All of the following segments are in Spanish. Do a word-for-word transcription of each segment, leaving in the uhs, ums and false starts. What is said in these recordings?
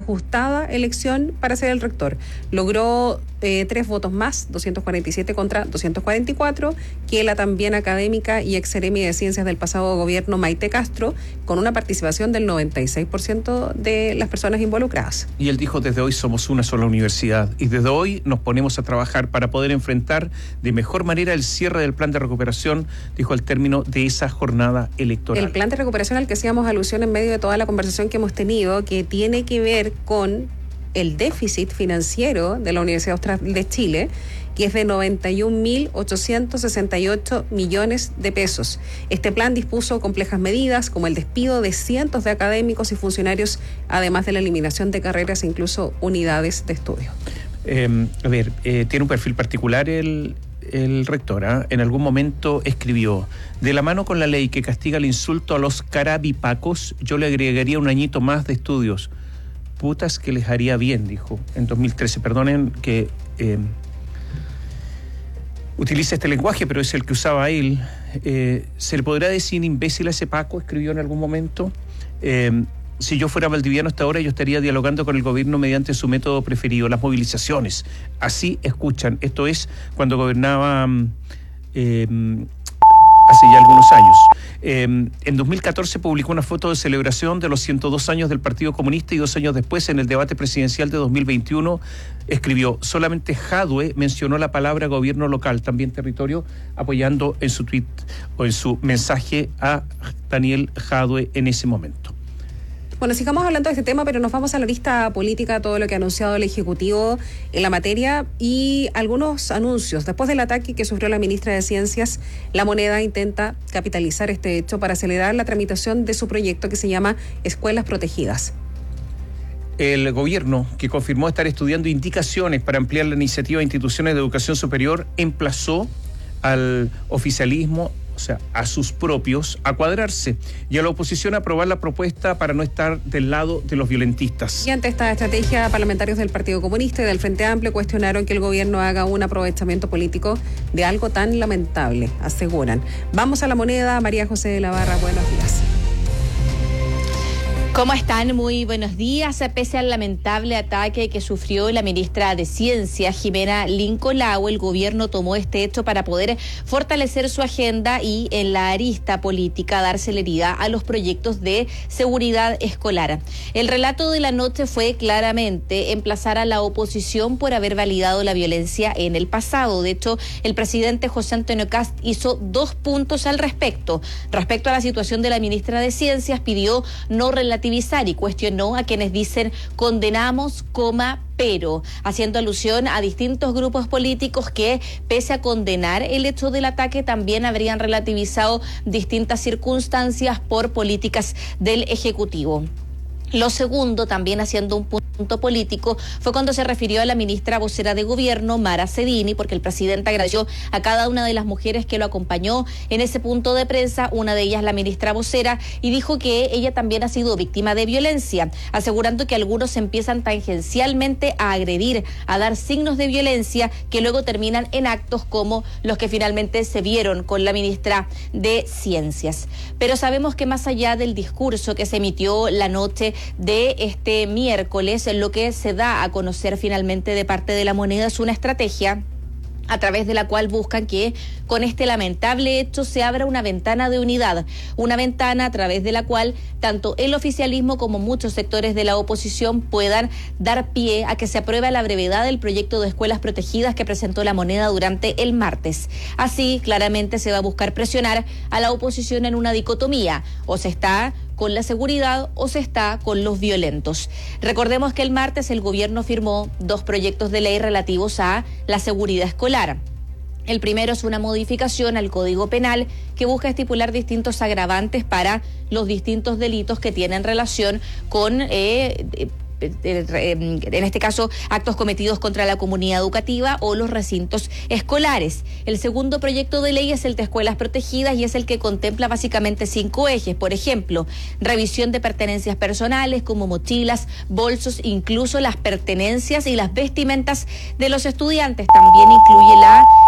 ajustada elección para ser el rector. Logró eh, tres votos más, doscientos cuarenta y siete contra doscientos cuarenta y cuatro, que la también académica y ex seremi de ciencias del pasado gobierno Maite Castro, con una participación del noventa y seis por ciento de las personas involucradas. Y él dijo: desde hoy somos una sola universidad y desde hoy nos ponemos a trabajar para poder enfrentar de mejor manera el cierre del plan de recuperación, dijo al término de esa jornada electoral. El plan de recuperación al que hacíamos alusión en medio de toda la conversación que hemos tenido, que tiene que ver con el déficit financiero de la Universidad Austral de Chile, que es de noventa y un mil ochocientos sesenta y ocho millones de pesos. Este plan dispuso complejas medidas como el despido de cientos de académicos y funcionarios, además de la eliminación de carreras e incluso unidades de estudio. Eh, a ver, eh, tiene un perfil particular el, el rector, ¿eh? En algún momento escribió: de la mano con la ley que castiga el insulto a los carabipacos, yo le agregaría un añito más de estudios. Putas que les haría bien, dijo en dos mil trece. Perdonen que eh, utilice este lenguaje, pero es el que usaba él. Eh, ¿Se le podrá decir imbécil a ese Paco? Escribió en algún momento. Eh, si yo fuera valdiviano hasta ahora, yo estaría dialogando con el gobierno mediante su método preferido, las movilizaciones. Así escuchan. Esto es cuando gobernaba eh, hace ya algunos años. Eh, en dos mil catorce publicó una foto de celebración de los ciento dos años del Partido Comunista y dos años después, en el debate presidencial de dos mil veintiuno, escribió: solamente Jadwe mencionó la palabra gobierno local, también territorio, apoyando en su tweet o en su mensaje a Daniel Jadwe en ese momento. Bueno, sigamos hablando de este tema, pero nos vamos a la lista política, todo lo que ha anunciado el Ejecutivo en la materia y algunos anuncios. Después del ataque que sufrió la ministra de Ciencias, La Moneda intenta capitalizar este hecho para acelerar la tramitación de su proyecto que se llama Escuelas Protegidas. El gobierno, que confirmó estar estudiando indicaciones para ampliar la iniciativa de instituciones de educación superior, emplazó al oficialismo, o sea, a sus propios, a cuadrarse y a la oposición a aprobar la propuesta para no estar del lado de los violentistas. Y ante esta estrategia, parlamentarios del Partido Comunista y del Frente Amplio cuestionaron que el gobierno haga un aprovechamiento político de algo tan lamentable, aseguran. Vamos a La Moneda. María José de la Barra, buenos días. ¿Cómo están? Muy buenos días. Pese al lamentable ataque que sufrió la ministra de Ciencia, Jimena Lincolao, el gobierno tomó este hecho para poder fortalecer su agenda y, en la arista política, dar celeridad a los proyectos de seguridad escolar. El relato de la noche fue claramente emplazar a la oposición por haber validado la violencia en el pasado. De hecho, el presidente José Antonio Kast hizo dos puntos al respecto. Respecto a la situación de la ministra de Ciencias, pidió no relativizar y cuestionó a quienes dicen condenamos, coma, pero, haciendo alusión a distintos grupos políticos que, pese a condenar el hecho del ataque, también habrían relativizado distintas circunstancias por políticas del Ejecutivo. Lo segundo, también haciendo un punto político, fue cuando se refirió a la ministra vocera de gobierno, Mara Cedini, porque el presidente agradeció a cada una de las mujeres que lo acompañó en ese punto de prensa, una de ellas la ministra vocera, y dijo que ella también ha sido víctima de violencia, asegurando que algunos empiezan tangencialmente a agredir, a dar signos de violencia que luego terminan en actos como los que finalmente se vieron con la ministra de Ciencias. Pero sabemos que más allá del discurso que se emitió la noche de este miércoles, lo que se da a conocer finalmente de parte de La Moneda es una estrategia a través de la cual buscan que con este lamentable hecho se abra una ventana de unidad, una ventana a través de la cual tanto el oficialismo como muchos sectores de la oposición puedan dar pie a que se apruebe a la brevedad el proyecto de escuelas protegidas que presentó La Moneda durante el martes. Así, claramente se va a buscar presionar a la oposición en una dicotomía, o se está con la seguridad o se está con los violentos. Recordemos que el martes el gobierno firmó dos proyectos de ley relativos a la seguridad escolar. El primero es una modificación al Código Penal que busca estipular distintos agravantes para los distintos delitos que tienen relación con eh, en este caso actos cometidos contra la comunidad educativa o los recintos escolares. El segundo proyecto de ley es el de escuelas protegidas y es el que contempla básicamente cinco ejes. Por ejemplo, revisión de pertenencias personales como mochilas, bolsos, incluso las pertenencias y las vestimentas de los estudiantes. También incluye la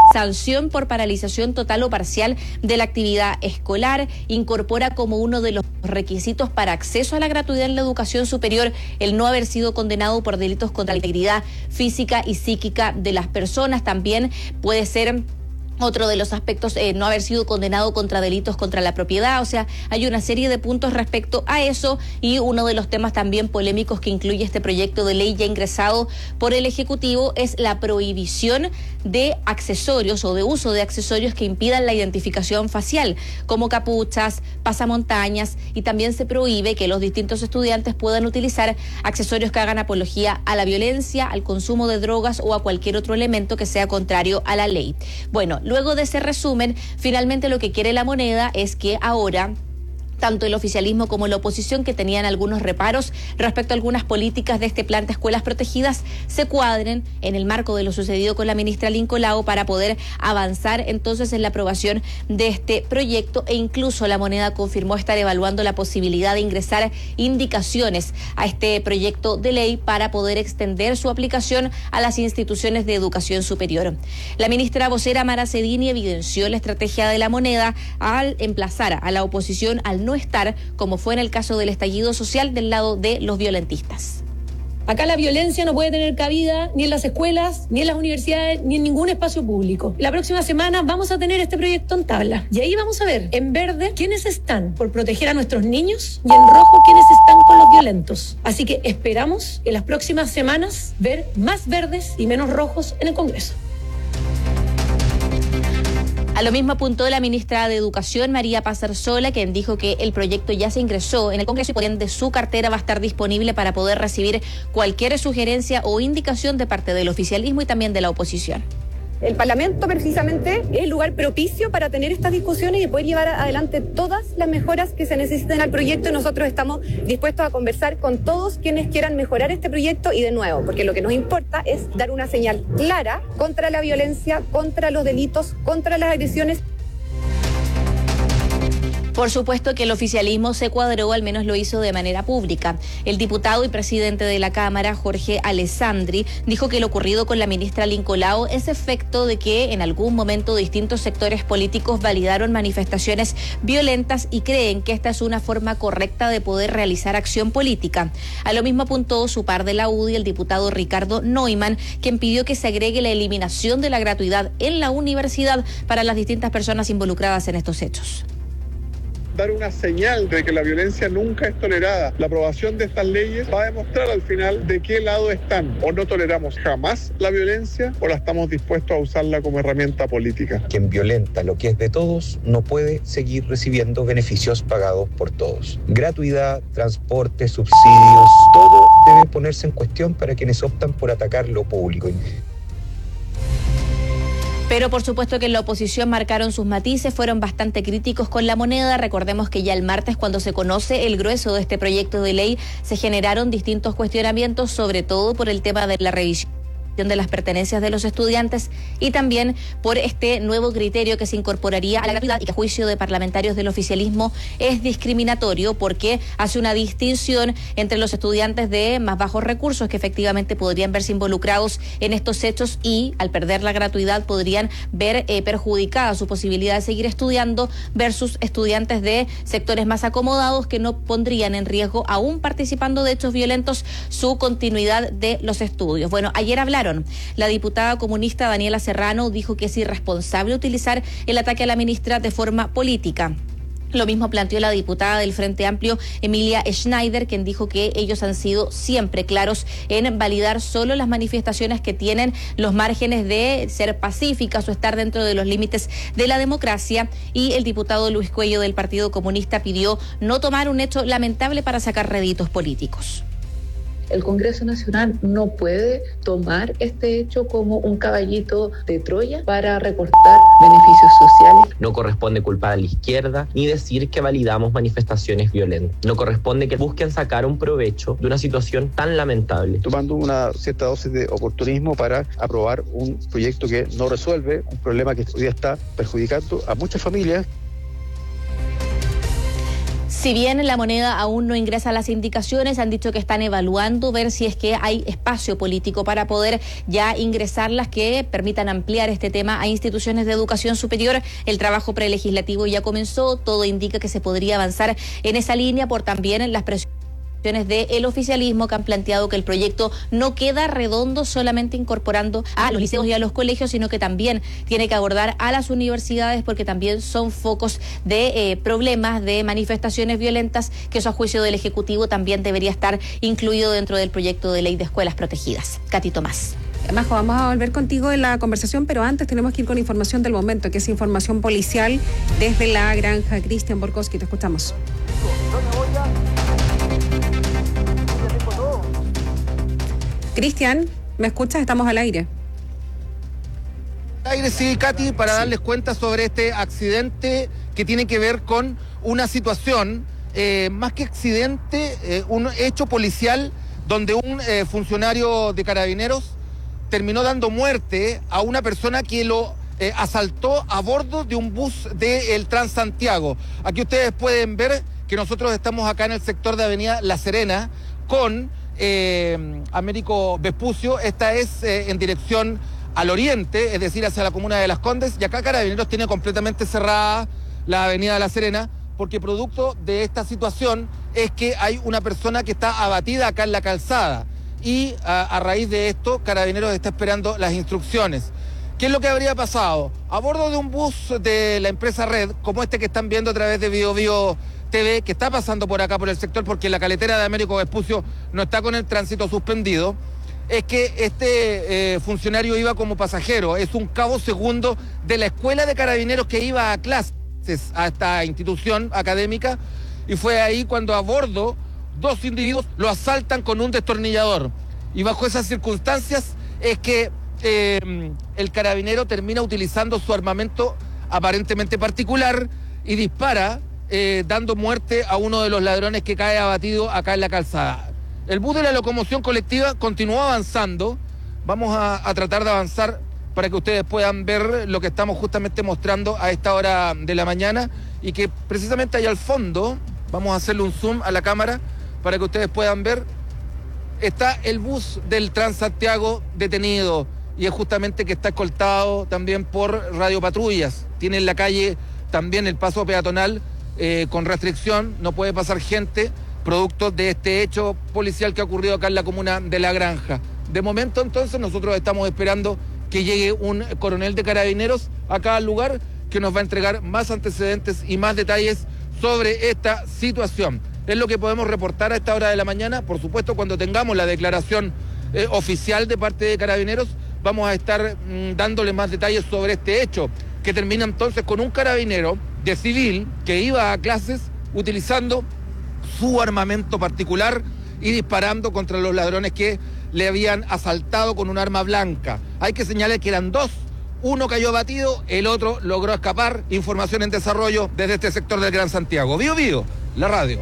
sanción por paralización total o parcial de la actividad escolar, incorpora como uno de los requisitos para acceso a la gratuidad en la educación superior el no haber sido condenado por delitos contra la integridad física y psíquica de las personas. También puede ser otro de los aspectos, eh, no haber sido condenado contra delitos contra la propiedad. O sea, hay una serie de puntos respecto a eso, y uno de los temas también polémicos que incluye este proyecto de ley ya ingresado por el Ejecutivo es la prohibición de accesorios o de uso de accesorios que impidan la identificación facial, como capuchas, pasamontañas, y también se prohíbe que los distintos estudiantes puedan utilizar accesorios que hagan apología a la violencia, al consumo de drogas o a cualquier otro elemento que sea contrario a la ley. Bueno, luego de ese resumen, finalmente lo que quiere La Moneda es que ahora tanto el oficialismo como la oposición, que tenían algunos reparos respecto a algunas políticas de este plan de escuelas protegidas, se cuadren en el marco de lo sucedido con la ministra Lincoln Lago para poder avanzar entonces en la aprobación de este proyecto, e incluso La Moneda confirmó estar evaluando la posibilidad de ingresar indicaciones a este proyecto de ley para poder extender su aplicación a las instituciones de educación superior. La ministra vocera Mara Cedini evidenció la estrategia de La Moneda al emplazar a la oposición al no estar, como fue en el caso del estallido social, del lado de los violentistas. Acá la violencia no puede tener cabida ni en las escuelas, ni en las universidades, ni en ningún espacio público. La próxima semana vamos a tener este proyecto en tabla. Y ahí vamos a ver, en verde, quiénes están por proteger a nuestros niños, y en rojo, quiénes están con los violentos. Así que esperamos en las próximas semanas ver más verdes y menos rojos en el Congreso. A lo mismo apuntó la ministra de Educación, María Paz Arzola, quien dijo que el proyecto ya se ingresó en el Congreso y por ende su cartera va a estar disponible para poder recibir cualquier sugerencia o indicación de parte del oficialismo y también de la oposición. El Parlamento precisamente es el lugar propicio para tener estas discusiones y poder llevar adelante todas las mejoras que se necesiten al proyecto, y nosotros estamos dispuestos a conversar con todos quienes quieran mejorar este proyecto, y de nuevo, porque lo que nos importa es dar una señal clara contra la violencia, contra los delitos, contra las agresiones. Por supuesto que el oficialismo se cuadró, al menos lo hizo de manera pública. El diputado y presidente de la Cámara, Jorge Alessandri, dijo que lo ocurrido con la ministra Lincoln Lago es efecto de que en algún momento distintos sectores políticos validaron manifestaciones violentas y creen que esta es una forma correcta de poder realizar acción política. A lo mismo apuntó su par de la U D I, el diputado Ricardo Neumann, quien pidió que se agregue la eliminación de la gratuidad en la universidad para las distintas personas involucradas en estos hechos. Dar una señal de que la violencia nunca es tolerada. La aprobación de estas leyes va a demostrar al final de qué lado están. O no toleramos jamás la violencia, o la estamos dispuestos a usarla como herramienta política. Quien violenta lo que es de todos no puede seguir recibiendo beneficios pagados por todos. Gratuidad, transporte, subsidios, todo debe ponerse en cuestión para quienes optan por atacar lo público. Pero por supuesto que en la oposición marcaron sus matices, fueron bastante críticos con La Moneda. Recordemos que ya el martes, cuando se conoce el grueso de este proyecto de ley, se generaron distintos cuestionamientos, sobre todo por el tema de la revisión de las pertenencias de los estudiantes y también por este nuevo criterio que se incorporaría a la gratuidad y que a juicio de parlamentarios del oficialismo es discriminatorio porque hace una distinción entre los estudiantes de más bajos recursos que efectivamente podrían verse involucrados en estos hechos y al perder la gratuidad podrían ver eh, perjudicada su posibilidad de seguir estudiando versus estudiantes de sectores más acomodados que no pondrían en riesgo, aún participando de hechos violentos, su continuidad de los estudios. Bueno, ayer hablaron. La diputada comunista Daniela Serrano dijo que es irresponsable utilizar el ataque a la ministra de forma política. Lo mismo planteó la diputada del Frente Amplio, Emilia Schneider, quien dijo que ellos han sido siempre claros en validar solo las manifestaciones que tienen los márgenes de ser pacíficas o estar dentro de los límites de la democracia. Y el diputado Luis Cuello del Partido Comunista pidió no tomar un hecho lamentable para sacar réditos políticos. El Congreso Nacional no puede tomar este hecho como un caballito de Troya para recortar beneficios sociales. No corresponde culpar a la izquierda ni decir que validamos manifestaciones violentas. No corresponde que busquen sacar un provecho de una situación tan lamentable. Tomando una cierta dosis de oportunismo para aprobar un proyecto que no resuelve un problema que hoy día está perjudicando a muchas familias. Si bien La Moneda aún no ingresa a las indicaciones, han dicho que están evaluando ver si es que hay espacio político para poder ya ingresarlas que permitan ampliar este tema a instituciones de educación superior. El trabajo prelegislativo ya comenzó, todo indica que se podría avanzar en esa línea por también en las presiones del oficialismo que han planteado que el proyecto no queda redondo solamente incorporando a los liceos y a los colegios, sino que también tiene que abordar a las universidades porque también son focos de eh, problemas, de manifestaciones violentas, que eso a juicio del Ejecutivo también debería estar incluido dentro del proyecto de ley de escuelas protegidas. Katy Tomás. Majo, vamos a volver contigo en la conversación, pero antes tenemos que ir con información del momento, que es información policial desde la granja. Cristian Borkowski, te escuchamos. Cristian, ¿me escuchas? Estamos al aire. Al aire, sí, Katy, para sí. darles cuenta sobre este accidente que tiene que ver con una situación, eh, más que accidente, eh, un hecho policial donde un eh, funcionario de Carabineros terminó dando muerte a una persona que lo eh, asaltó a bordo de un bus del Transantiago. Aquí ustedes pueden ver que nosotros estamos acá en el sector de Avenida La Serena con Eh, Américo Vespucio. Esta es eh, en dirección al oriente, es decir, hacia la comuna de Las Condes, y acá Carabineros tiene completamente cerrada la avenida de La Serena, porque producto de esta situación es que hay una persona que está abatida acá en la calzada, y a, a raíz de esto Carabineros está esperando las instrucciones. ¿Qué es lo que habría pasado? A bordo de un bus de la empresa Red, como este que están viendo a través de Bio Bio T V, que está pasando por acá por el sector porque la caletera de Américo Vespucio no está con el tránsito suspendido, es que este eh, funcionario iba como pasajero, es un cabo segundo de la escuela de Carabineros que iba a clases a esta institución académica, y fue ahí cuando a bordo dos individuos lo asaltan con un destornillador, y bajo esas circunstancias es que eh, el carabinero termina utilizando su armamento aparentemente particular y dispara, Eh, dando muerte a uno de los ladrones que cae abatido acá en la calzada. El bus de la locomoción colectiva continuó avanzando. Vamos a, a tratar de avanzar para que ustedes puedan ver lo que estamos justamente mostrando a esta hora de la mañana, y que precisamente allá al fondo, vamos a hacerle un zoom a la cámara para que ustedes puedan ver, está el bus del Transantiago detenido, y es justamente que está escoltado también por radiopatrullas. Tiene en la calle también el paso peatonal Eh, con restricción, no puede pasar gente, producto de este hecho policial que ha ocurrido acá en la comuna de La Granja. De momento, entonces, nosotros estamos esperando que llegue un coronel de Carabineros acá al lugar, que nos va a entregar más antecedentes y más detalles sobre esta situación. Es lo que podemos reportar a esta hora de la mañana. Por supuesto, cuando tengamos la declaración eh, oficial de parte de Carabineros, vamos a estar mmm, dándole más detalles sobre este hecho, que termina entonces con un carabinero de civil que iba a clases utilizando su armamento particular y disparando contra los ladrones que le habían asaltado con un arma blanca. Hay que señalar que eran dos, uno cayó abatido, el otro logró escapar. Información en desarrollo desde este sector del Gran Santiago. Bio Bio, la radio.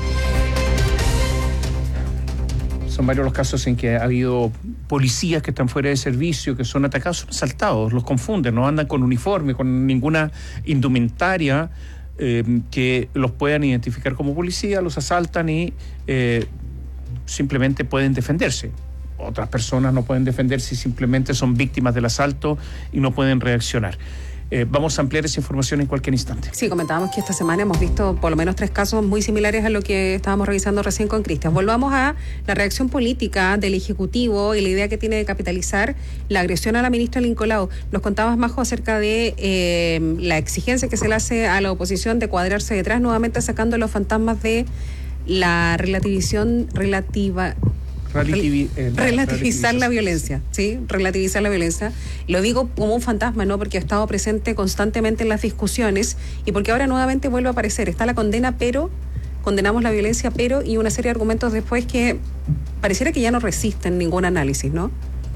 Son varios los casos en que ha habido policías que están fuera de servicio, que son atacados, son asaltados, los confunden, no andan con uniforme, con ninguna indumentaria eh, que los puedan identificar como policía, los asaltan y eh, simplemente pueden defenderse. Otras personas no pueden defenderse y simplemente son víctimas del asalto y no pueden reaccionar. Eh, vamos a ampliar esa información en cualquier instante. Sí, comentábamos que esta semana hemos visto por lo menos tres casos muy similares a lo que estábamos revisando recién con Cristian. Volvamos a la reacción política del Ejecutivo y la idea que tiene de capitalizar la agresión a la ministra Lincoln Lago. Nos contabas, Majo, acerca de eh, la exigencia que se le hace a la oposición de cuadrarse detrás, nuevamente sacando los fantasmas de la relativización relativa... Relativi, eh, no, relativizar la violencia, ¿sí? Relativizar la violencia. Lo digo como un fantasma, ¿no? Porque ha estado presente constantemente en las discusiones y porque ahora nuevamente vuelve a aparecer. Está la condena, pero condenamos la violencia, pero y una serie de argumentos después que pareciera que ya no resisten ningún análisis, ¿no?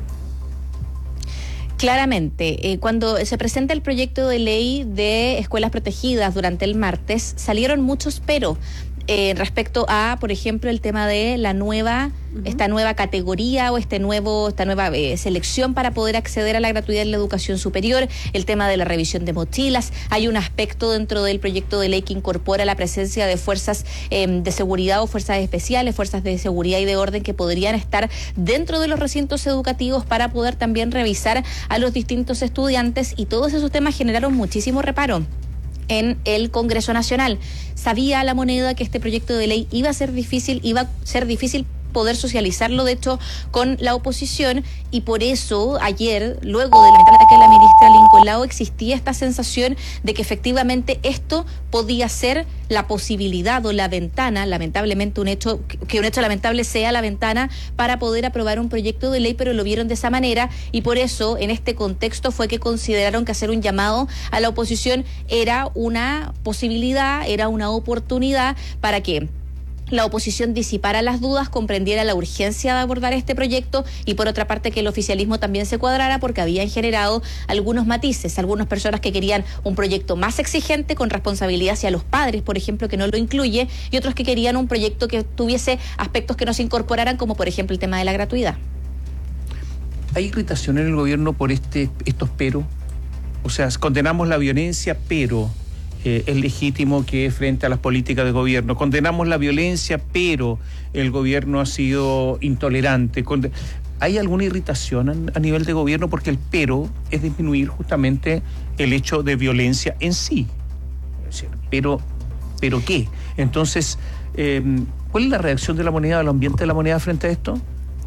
Claramente, eh, cuando se presenta el proyecto de ley de escuelas protegidas durante el martes, salieron muchos pero. Eh, respecto a, por ejemplo, el tema de la nueva, uh-huh. esta nueva categoría o este nuevo, esta nueva eh, selección para poder acceder a la gratuidad en la educación superior, el tema de la revisión de mochilas. Hay un aspecto dentro del proyecto de ley que incorpora la presencia de fuerzas eh, de seguridad o fuerzas especiales, fuerzas de seguridad y de orden que podrían estar dentro de los recintos educativos para poder también revisar a los distintos estudiantes, y todos esos temas generaron muchísimo reparo en el Congreso Nacional. Sabía La Moneda que este proyecto de ley iba a ser difícil, iba a ser difícil poder socializarlo, de hecho, con la oposición, y por eso ayer, luego del lamentable ataque de la ministra Lincoln Lago, existía esta sensación de que efectivamente esto podía ser la posibilidad o la ventana, lamentablemente un hecho, que un hecho lamentable sea la ventana para poder aprobar un proyecto de ley, pero lo vieron de esa manera, y por eso en este contexto fue que consideraron que hacer un llamado a la oposición era una posibilidad, era una oportunidad para que la oposición disipara las dudas, comprendiera la urgencia de abordar este proyecto, y por otra parte que el oficialismo también se cuadrara, porque habían generado algunos matices, algunas personas que querían un proyecto más exigente con responsabilidad hacia los padres, por ejemplo, que no lo incluye, y otros que querían un proyecto que tuviese aspectos que no se incorporaran, como por ejemplo el tema de la gratuidad. ¿Hay irritación en el gobierno por este estos pero? O sea, condenamos la violencia, pero Eh, es legítimo que frente a las políticas de gobierno condenamos la violencia, pero el gobierno ha sido intolerante. ¿Hay alguna irritación a, a nivel de gobierno? Porque el pero es disminuir justamente el hecho de violencia en sí. Pero, ¿pero qué? Entonces, eh, ¿cuál es la reacción de La Moneda, del ambiente de La Moneda frente a esto?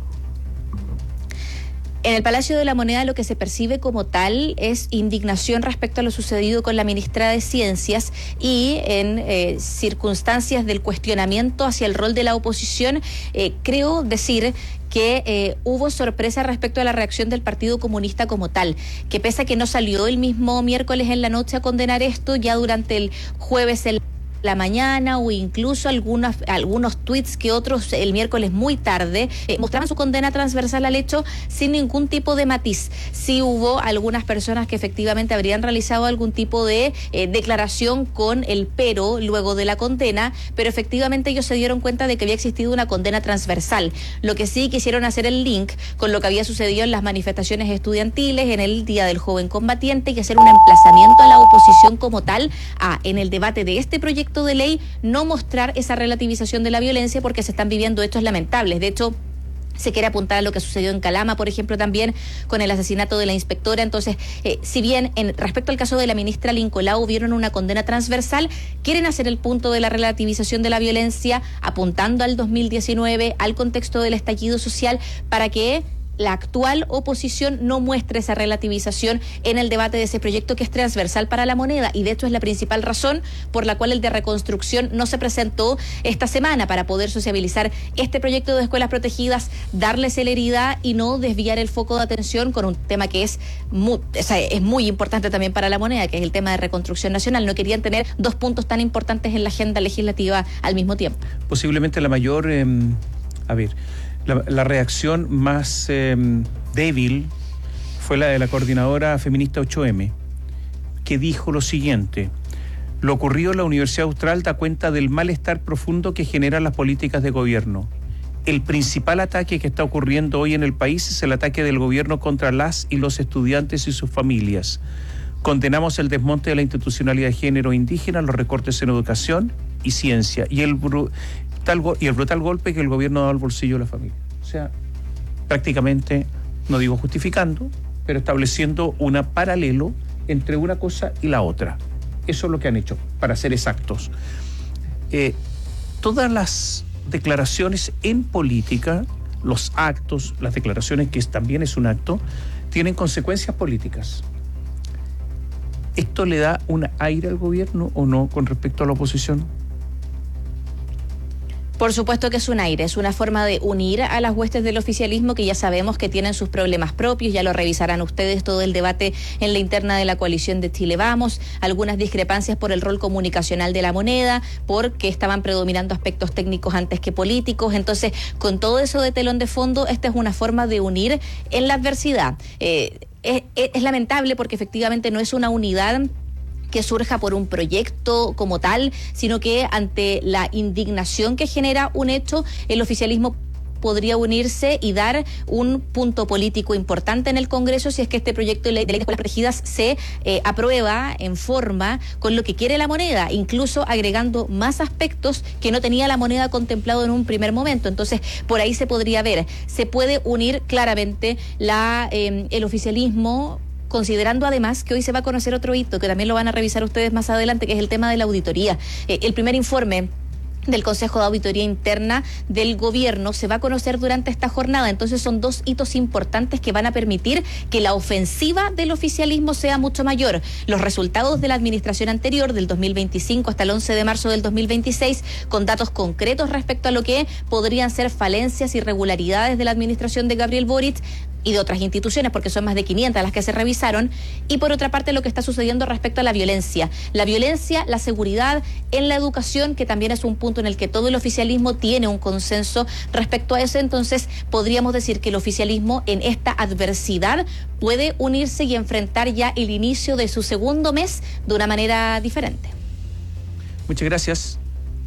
En el Palacio de la Moneda lo que se percibe como tal es indignación respecto a lo sucedido con la ministra de Ciencias, y en eh, circunstancias del cuestionamiento hacia el rol de la oposición, eh, creo decir que eh, hubo sorpresa respecto a la reacción del Partido Comunista como tal, que pese a que no salió el mismo miércoles en la noche a condenar esto, ya durante el jueves el la mañana, o incluso algunos, algunos tweets que otros el miércoles muy tarde eh, mostraban su condena transversal al hecho sin ningún tipo de matiz. Sí hubo algunas personas que efectivamente habrían realizado algún tipo de eh, declaración con el pero luego de la condena, pero efectivamente ellos se dieron cuenta de que había existido una condena transversal. Lo que sí quisieron hacer el link con lo que había sucedido en las manifestaciones estudiantiles en el Día del Joven Combatiente, y hacer un emplazamiento a la oposición como tal a, en el debate de este proyecto de ley, no mostrar esa relativización de la violencia, porque se están viviendo hechos lamentables. De hecho, se quiere apuntar a lo que sucedió en Calama, por ejemplo, también con el asesinato de la inspectora. Entonces, eh, si bien en respecto al caso de la ministra Lincoln Lago vieron una condena transversal, quieren hacer el punto de la relativización de la violencia apuntando al dos mil diecinueve, al contexto del estallido social, para que la actual oposición no muestre esa relativización en el debate de ese proyecto que es transversal para La Moneda, y de hecho es la principal razón por la cual el de reconstrucción no se presentó esta semana, para poder sociabilizar este proyecto de escuelas protegidas, darle celeridad y no desviar el foco de atención con un tema que es muy, o sea, es muy importante también para La Moneda, que es el tema de reconstrucción nacional. No querían tener dos puntos tan importantes en la agenda legislativa al mismo tiempo. Posiblemente la mayor, eh, a ver... La, la reacción más eh, débil fue la de la coordinadora feminista ocho eme, que dijo lo siguiente: lo ocurrido en la Universidad Austral da cuenta del malestar profundo que generan las políticas de gobierno. El principal ataque que está ocurriendo hoy en el país es el ataque del gobierno contra las y los estudiantes y sus familias. Condenamos el desmonte de la institucionalidad de género indígena, los recortes en educación y ciencia, y el bru- Tal go- y el brutal golpe que el gobierno ha dado al bolsillo de la familia. O sea, prácticamente, no digo justificando, pero estableciendo un paralelo entre una cosa y la otra. Eso es lo que han hecho, para ser exactos. Eh, todas las declaraciones en política, los actos, las declaraciones, que es, también es un acto, tienen consecuencias políticas. ¿Esto le da un aire al gobierno o no con respecto a la oposición? Por supuesto que es un aire, es una forma de unir a las huestes del oficialismo, que ya sabemos que tienen sus problemas propios, ya lo revisarán ustedes todo el debate en la interna de la coalición de Chile Vamos, algunas discrepancias por el rol comunicacional de La Moneda, porque estaban predominando aspectos técnicos antes que políticos. Entonces, con todo eso de telón de fondo, esta es una forma de unir en la adversidad. Eh, es, es, es lamentable porque efectivamente no es una unidad que surja por un proyecto como tal, sino que ante la indignación que genera un hecho, el oficialismo podría unirse y dar un punto político importante en el Congreso si es que este proyecto de ley de ley de escuelas protegidas se eh, aprueba en forma con lo que quiere la moneda, incluso agregando más aspectos que no tenía la moneda contemplado en un primer momento. Entonces, por ahí se podría ver, se puede unir claramente la eh, el oficialismo, considerando además que hoy se va a conocer otro hito, que también lo van a revisar ustedes más adelante, que es el tema de la auditoría. Eh, el primer informe del Consejo de Auditoría Interna del Gobierno se va a conocer durante esta jornada. Entonces son dos hitos importantes que van a permitir que la ofensiva del oficialismo sea mucho mayor. Los resultados de la administración anterior, del dos mil veinticinco hasta el once de marzo del dos mil veintiséis, con datos concretos respecto a lo que podrían ser falencias y irregularidades de la administración de Gabriel Boric y de otras instituciones, porque son más de quinientas las que se revisaron, y por otra parte lo que está sucediendo respecto a la violencia. La violencia, la seguridad en la educación, que también es un punto en el que todo el oficialismo tiene un consenso respecto a eso. Entonces podríamos decir que el oficialismo en esta adversidad puede unirse y enfrentar ya el inicio de su segundo mes de una manera diferente. Muchas gracias.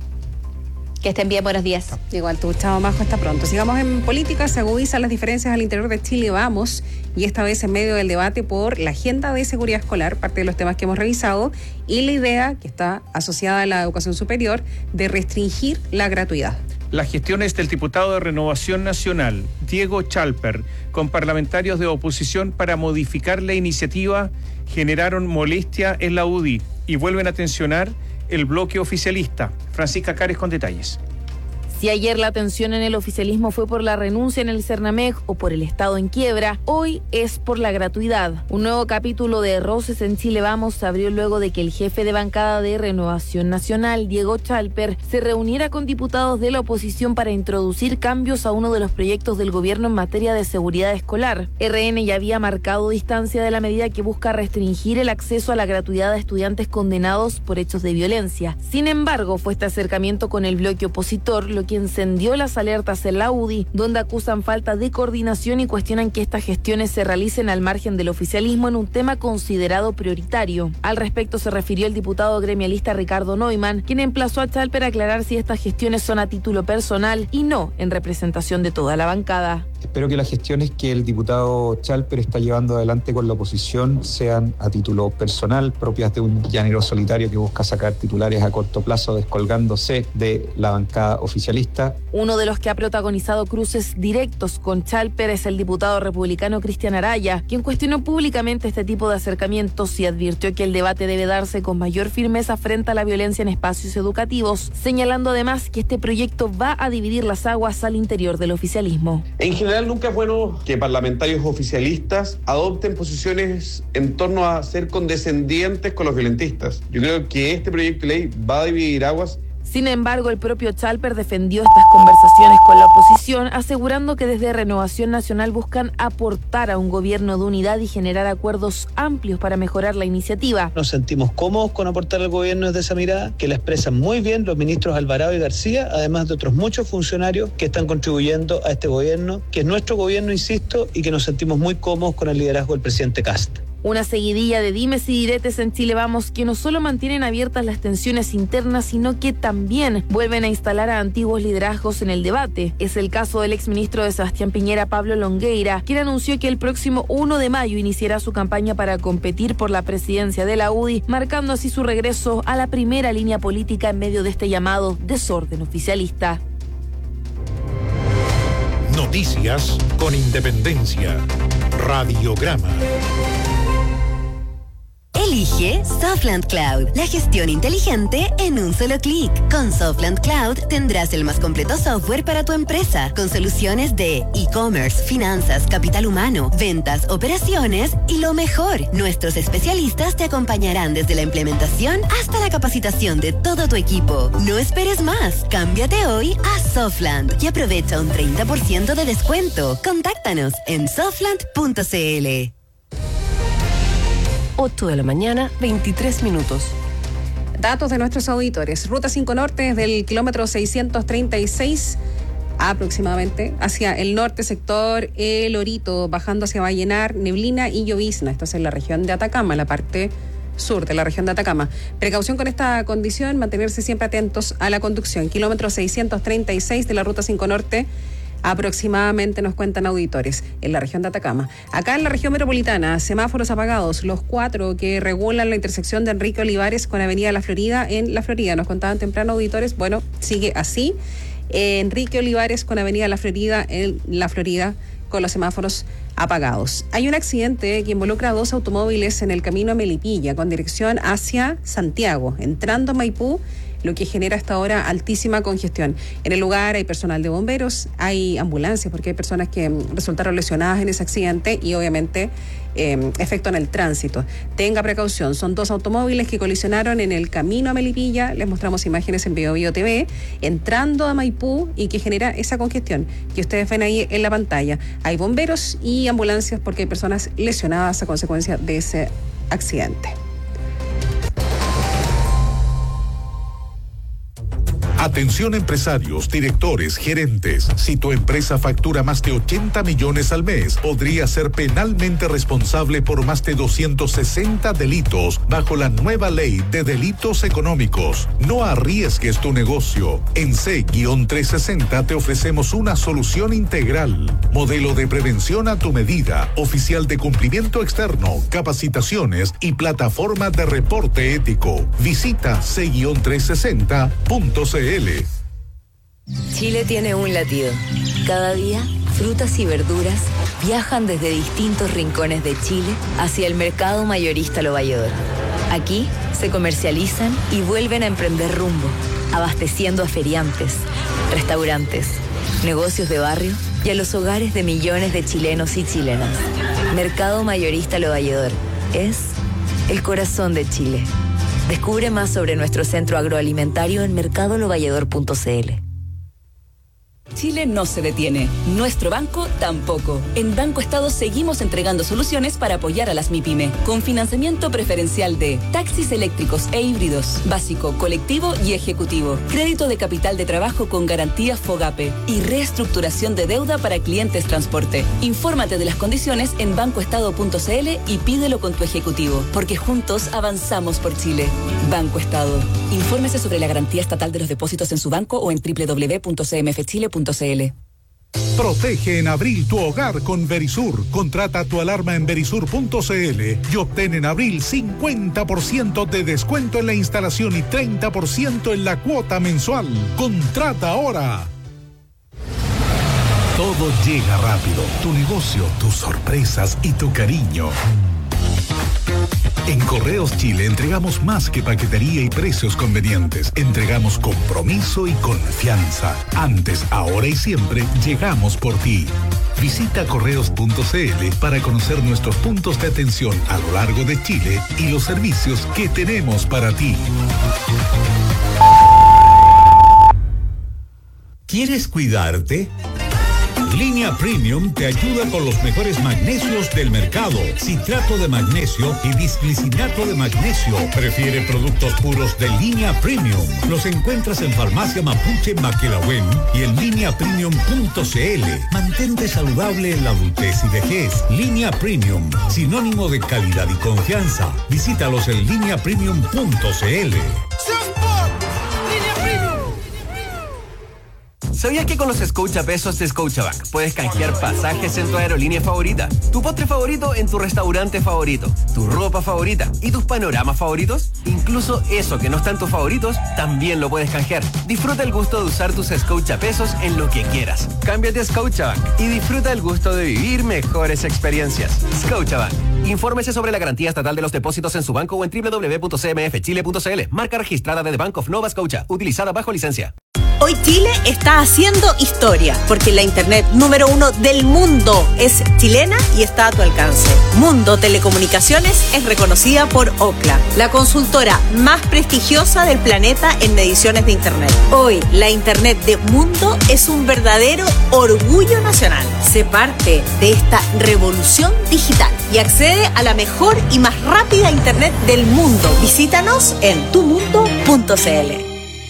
Que estén bien, buenos días. Igual tú, chao, Majo, hasta pronto. Sigamos en política, se agudizan las diferencias al interior de Chile, vamos, y esta vez en medio del debate por la agenda de seguridad escolar, parte de los temas que hemos revisado, y la idea que está asociada a la educación superior de restringir la gratuidad. Las gestiones del diputado de Renovación Nacional, Diego Chalper, con parlamentarios de oposición para modificar la iniciativa, generaron molestia en la U D I y vuelven a tensionar el bloque oficialista. Francisca Cares con detalles. Si ayer la tensión en el oficialismo fue por la renuncia en el Cernamec o por el Estado en quiebra, hoy es por la gratuidad. Un nuevo capítulo de roces en Chile Vamos se abrió luego de que el jefe de bancada de Renovación Nacional, Diego Chalper, se reuniera con diputados de la oposición para introducir cambios a uno de los proyectos del gobierno en materia de seguridad escolar. R N ya había marcado distancia de la medida que busca restringir el acceso a la gratuidad a estudiantes condenados por hechos de violencia. Sin embargo, fue este acercamiento con el bloque opositor lo que encendió las alertas en la U D I, donde acusan falta de coordinación y cuestionan que estas gestiones se realicen al margen del oficialismo en un tema considerado prioritario. Al respecto se refirió el diputado gremialista Ricardo Neumann, quien emplazó a Chalper a aclarar si estas gestiones son a título personal y no en representación de toda la bancada. Espero que las gestiones que el diputado Chalper está llevando adelante con la oposición sean a título personal, propias de un llanero solitario que busca sacar titulares a corto plazo descolgándose de la bancada oficialista. Uno de los que ha protagonizado cruces directos con Chalper es el diputado republicano Cristian Araya, quien cuestionó públicamente este tipo de acercamientos y advirtió que el debate debe darse con mayor firmeza frente a la violencia en espacios educativos, señalando además que este proyecto va a dividir las aguas al interior del oficialismo. En general nunca es bueno que parlamentarios oficialistas adopten posiciones en torno a ser condescendientes con los violentistas. Yo creo que este proyecto de ley va a dividir aguas. Sin embargo, el propio Chalper defendió estas conversaciones con la oposición, asegurando que desde Renovación Nacional buscan aportar a un gobierno de unidad y generar acuerdos amplios para mejorar la iniciativa. Nos sentimos cómodos con aportar al gobierno desde esa mirada, que la expresan muy bien los ministros Alvarado y García, además de otros muchos funcionarios que están contribuyendo a este gobierno, que es nuestro gobierno, insisto, y que nos sentimos muy cómodos con el liderazgo del presidente Kast. Una seguidilla de dimes y diretes en Chile Vamos que no solo mantienen abiertas las tensiones internas, sino que también vuelven a instalar a antiguos liderazgos en el debate. Es el caso del exministro de Sebastián Piñera, Pablo Longueira, quien anunció que el próximo uno de mayo iniciará su campaña para competir por la presidencia de la U D I, marcando así su regreso a la primera línea política en medio de este llamado desorden oficialista. Noticias con independencia. Radiograma. Elige Softland Cloud, la gestión inteligente en un solo clic. Con Softland Cloud tendrás el más completo software para tu empresa, con soluciones de e-commerce, finanzas, capital humano, ventas, operaciones y lo mejor, nuestros especialistas te acompañarán desde la implementación hasta la capacitación de todo tu equipo. No esperes más, cámbiate hoy a Softland y aprovecha un treinta por ciento de descuento. Contáctanos en softland punto c l. ocho de la mañana, veintitrés minutos. Datos de nuestros auditores. Ruta cinco Norte desde el kilómetro seiscientos treinta y seis aproximadamente hacia el norte, sector El Orito, bajando hacia Vallenar, neblina y llovizna. Esto es en la región de Atacama, la parte sur de la región de Atacama. Precaución con esta condición, mantenerse siempre atentos a la conducción. Kilómetro seiscientos treinta y seis de la Ruta cinco Norte, aproximadamente nos cuentan auditores, en la región de Atacama. Acá en la región metropolitana, semáforos apagados, los cuatro que regulan la intersección de Enrique Olivares con Avenida La Florida en La Florida. Nos contaban temprano auditores, bueno, sigue así. Eh, Enrique Olivares con Avenida La Florida en La Florida con los semáforos apagados. Hay un accidente que involucra a dos automóviles en el camino a Melipilla con dirección hacia Santiago, entrando a Maipú, lo que genera hasta ahora altísima congestión. En el lugar hay personal de bomberos, hay ambulancias porque hay personas que resultaron lesionadas en ese accidente y obviamente eh, efecto en el tránsito. Tenga precaución, son dos automóviles que colisionaron en el camino a Melipilla, les mostramos imágenes en Bio Bio T V, entrando a Maipú y que genera esa congestión que ustedes ven ahí en la pantalla. Hay bomberos y ambulancias porque hay personas lesionadas a consecuencia de ese accidente. Atención empresarios, directores, gerentes. Si tu empresa factura más de ochenta millones al mes, podría ser penalmente responsable por más de doscientos sesenta delitos bajo la nueva ley de delitos económicos. No arriesgues tu negocio. En C trescientos sesenta te ofrecemos una solución integral. Modelo de prevención a tu medida, oficial de cumplimiento externo, capacitaciones y plataforma de reporte ético. Visita C trescientos sesenta punto c l. Chile tiene un latido. Cada día, frutas y verduras viajan desde distintos rincones de Chile hacia el mercado mayorista Lo Valledor. Aquí se comercializan y vuelven a emprender rumbo, abasteciendo a feriantes, restaurantes, negocios de barrio y a los hogares de millones de chilenos y chilenas. Mercado mayorista Lo Valledor es el corazón de Chile. Descubre más sobre nuestro centro agroalimentario en mercado lo valledor punto c l. Chile no se detiene. Nuestro banco tampoco. En Banco Estado seguimos entregando soluciones para apoyar a las MIPYME, con financiamiento preferencial de taxis eléctricos e híbridos, básico, colectivo y ejecutivo, crédito de capital de trabajo con garantía FOGAPE y reestructuración de deuda para clientes transporte. Infórmate de las condiciones en banco estado punto c l y pídelo con tu ejecutivo, porque juntos avanzamos por Chile. Banco Estado. Infórmese sobre la garantía estatal de los depósitos en su banco o en doble u doble u doble u punto c m f chile punto c l. Protege en abril tu hogar con Verisur. Contrata tu alarma en verisur punto c l y obtén en abril cincuenta por ciento de descuento en la instalación y treinta por ciento en la cuota mensual. Contrata ahora. Todo llega rápido. Tu negocio, tus sorpresas y tu cariño. En Correos Chile entregamos más que paquetería y precios convenientes. Entregamos compromiso y confianza. Antes, ahora y siempre, llegamos por ti. Visita correos punto c l para conocer nuestros puntos de atención a lo largo de Chile y los servicios que tenemos para ti. ¿Quieres cuidarte? Línea Premium te ayuda con los mejores magnesios del mercado. Citrato de magnesio y bisglicinato de magnesio. Prefiere productos puros de Línea Premium. Los encuentras en Farmacia Mapuche Maquelahuen y en línea premium punto c l. Mantente saludable en la adultez y vejez. Línea Premium, sinónimo de calidad y confianza. Visítalos en línea premium punto c l. ¿Sabías que con los Scotiapesos de Scotiabank puedes canjear pasajes en tu aerolínea favorita, tu postre favorito en tu restaurante favorito, tu ropa favorita y tus panoramas favoritos? Incluso eso que no está en tus favoritos, también lo puedes canjear. Disfruta el gusto de usar tus Scotiapesos en lo que quieras. Cámbiate a Scotiabank y disfruta el gusto de vivir mejores experiencias. Scotiabank. Infórmese sobre la garantía estatal de los depósitos en su banco o en doble u doble u doble u punto c m f chile punto c l. Marca registrada de The Bank of Nova Scotia, utilizada bajo licencia. Hoy Chile está haciendo historia, porque la internet número uno del mundo es chilena y está a tu alcance. Mundo Telecomunicaciones es reconocida por Ookla, la consultora más prestigiosa del planeta en mediciones de internet. Hoy, la internet de Mundo es un verdadero orgullo nacional. Sé parte de esta revolución digital y accede a la mejor y más rápida internet del mundo. Visítanos en tu mundo punto c l.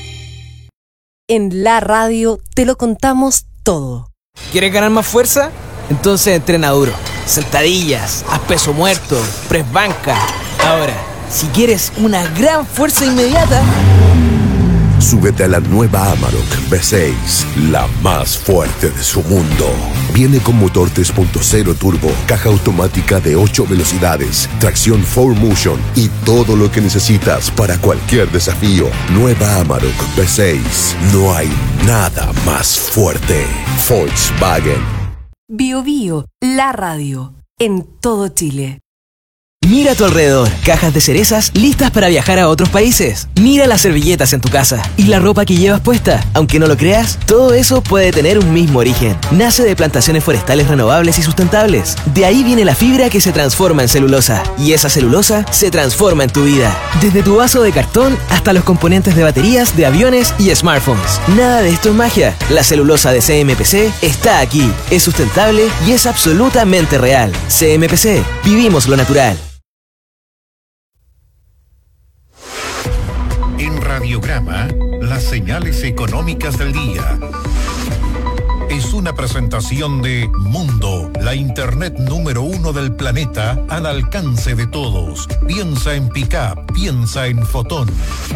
En la radio te lo contamos todo. ¿Quieres ganar más fuerza? Entonces entrena duro. Sentadillas, haz peso muerto, press banca. Ahora, Si quieres una gran fuerza inmediata, súbete a la nueva Amarok V seis, la más fuerte de su mundo. Viene con motor tres punto cero turbo, caja automática de ocho velocidades, tracción cuatro motion y todo lo que necesitas para cualquier desafío. Nueva Amarok V seis. No hay nada más fuerte. Volkswagen. Bio Bio, la radio, en todo Chile. mira a tu alrededor, cajas de cerezas listas para viajar a otros países. Mira las servilletas en tu casa y la ropa que llevas puesta. Aunque no lo creas, todo eso puede tener un mismo origen. Nace de plantaciones forestales renovables y sustentables. De ahí viene la fibra que se transforma en celulosa. Y esa celulosa se transforma en tu vida. Desde tu vaso de cartón hasta los componentes de baterías, de aviones y smartphones. Nada de esto es magia. La celulosa de C M P C está aquí. Es sustentable y es absolutamente real. C M P C. Vivimos lo natural. En Radiograma, las señales económicas del día. Es una presentación de Mundo, la internet número uno del planeta al alcance de todos. Piensa en Pickup, piensa en Fotón.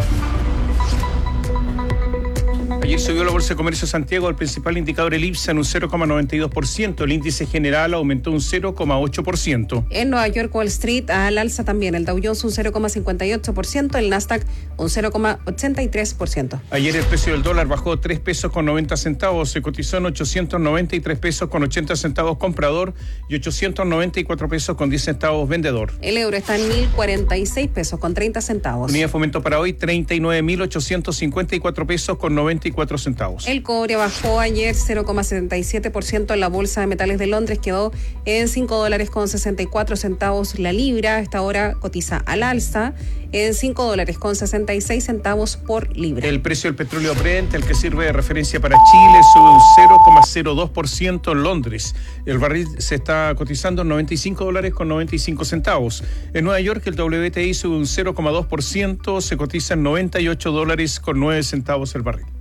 Ayer subió la Bolsa de Comercio de Santiago, el principal indicador, el IPSA, en un cero coma noventa y dos por ciento. El índice general aumentó un cero coma ocho por ciento. En Nueva York, Wall Street al alza también. El Dow Jones un cero coma cincuenta y ocho por ciento, el Nasdaq un cero coma ochenta y tres por ciento. Ayer el precio del dólar bajó tres pesos con noventa centavos, se cotizó en ochocientos noventa y tres pesos con ochenta centavos comprador y ochocientos noventa y cuatro pesos con diez centavos vendedor. El euro está en mil cuarenta y seis pesos con treinta centavos. Unidad de fomento para hoy, treinta y nueve mil ochocientos cincuenta y cuatro pesos con noventa y cuatro centavos. El cobre bajó ayer cero coma setenta y siete por ciento en la Bolsa de Metales de Londres, quedó en cinco dólares con sesenta y cuatro centavos la libra. Esta hora cotiza al alza en cinco dólares con sesenta y seis centavos por libra. El precio del petróleo Brent, el que sirve de referencia para Chile, sube un cero coma cero dos por ciento en Londres. El barril se está cotizando en noventa y cinco dólares con noventa y cinco centavos. En Nueva York, el W T I sube un cero coma dos por ciento, se cotiza en noventa y ocho dólares con nueve centavos el barril.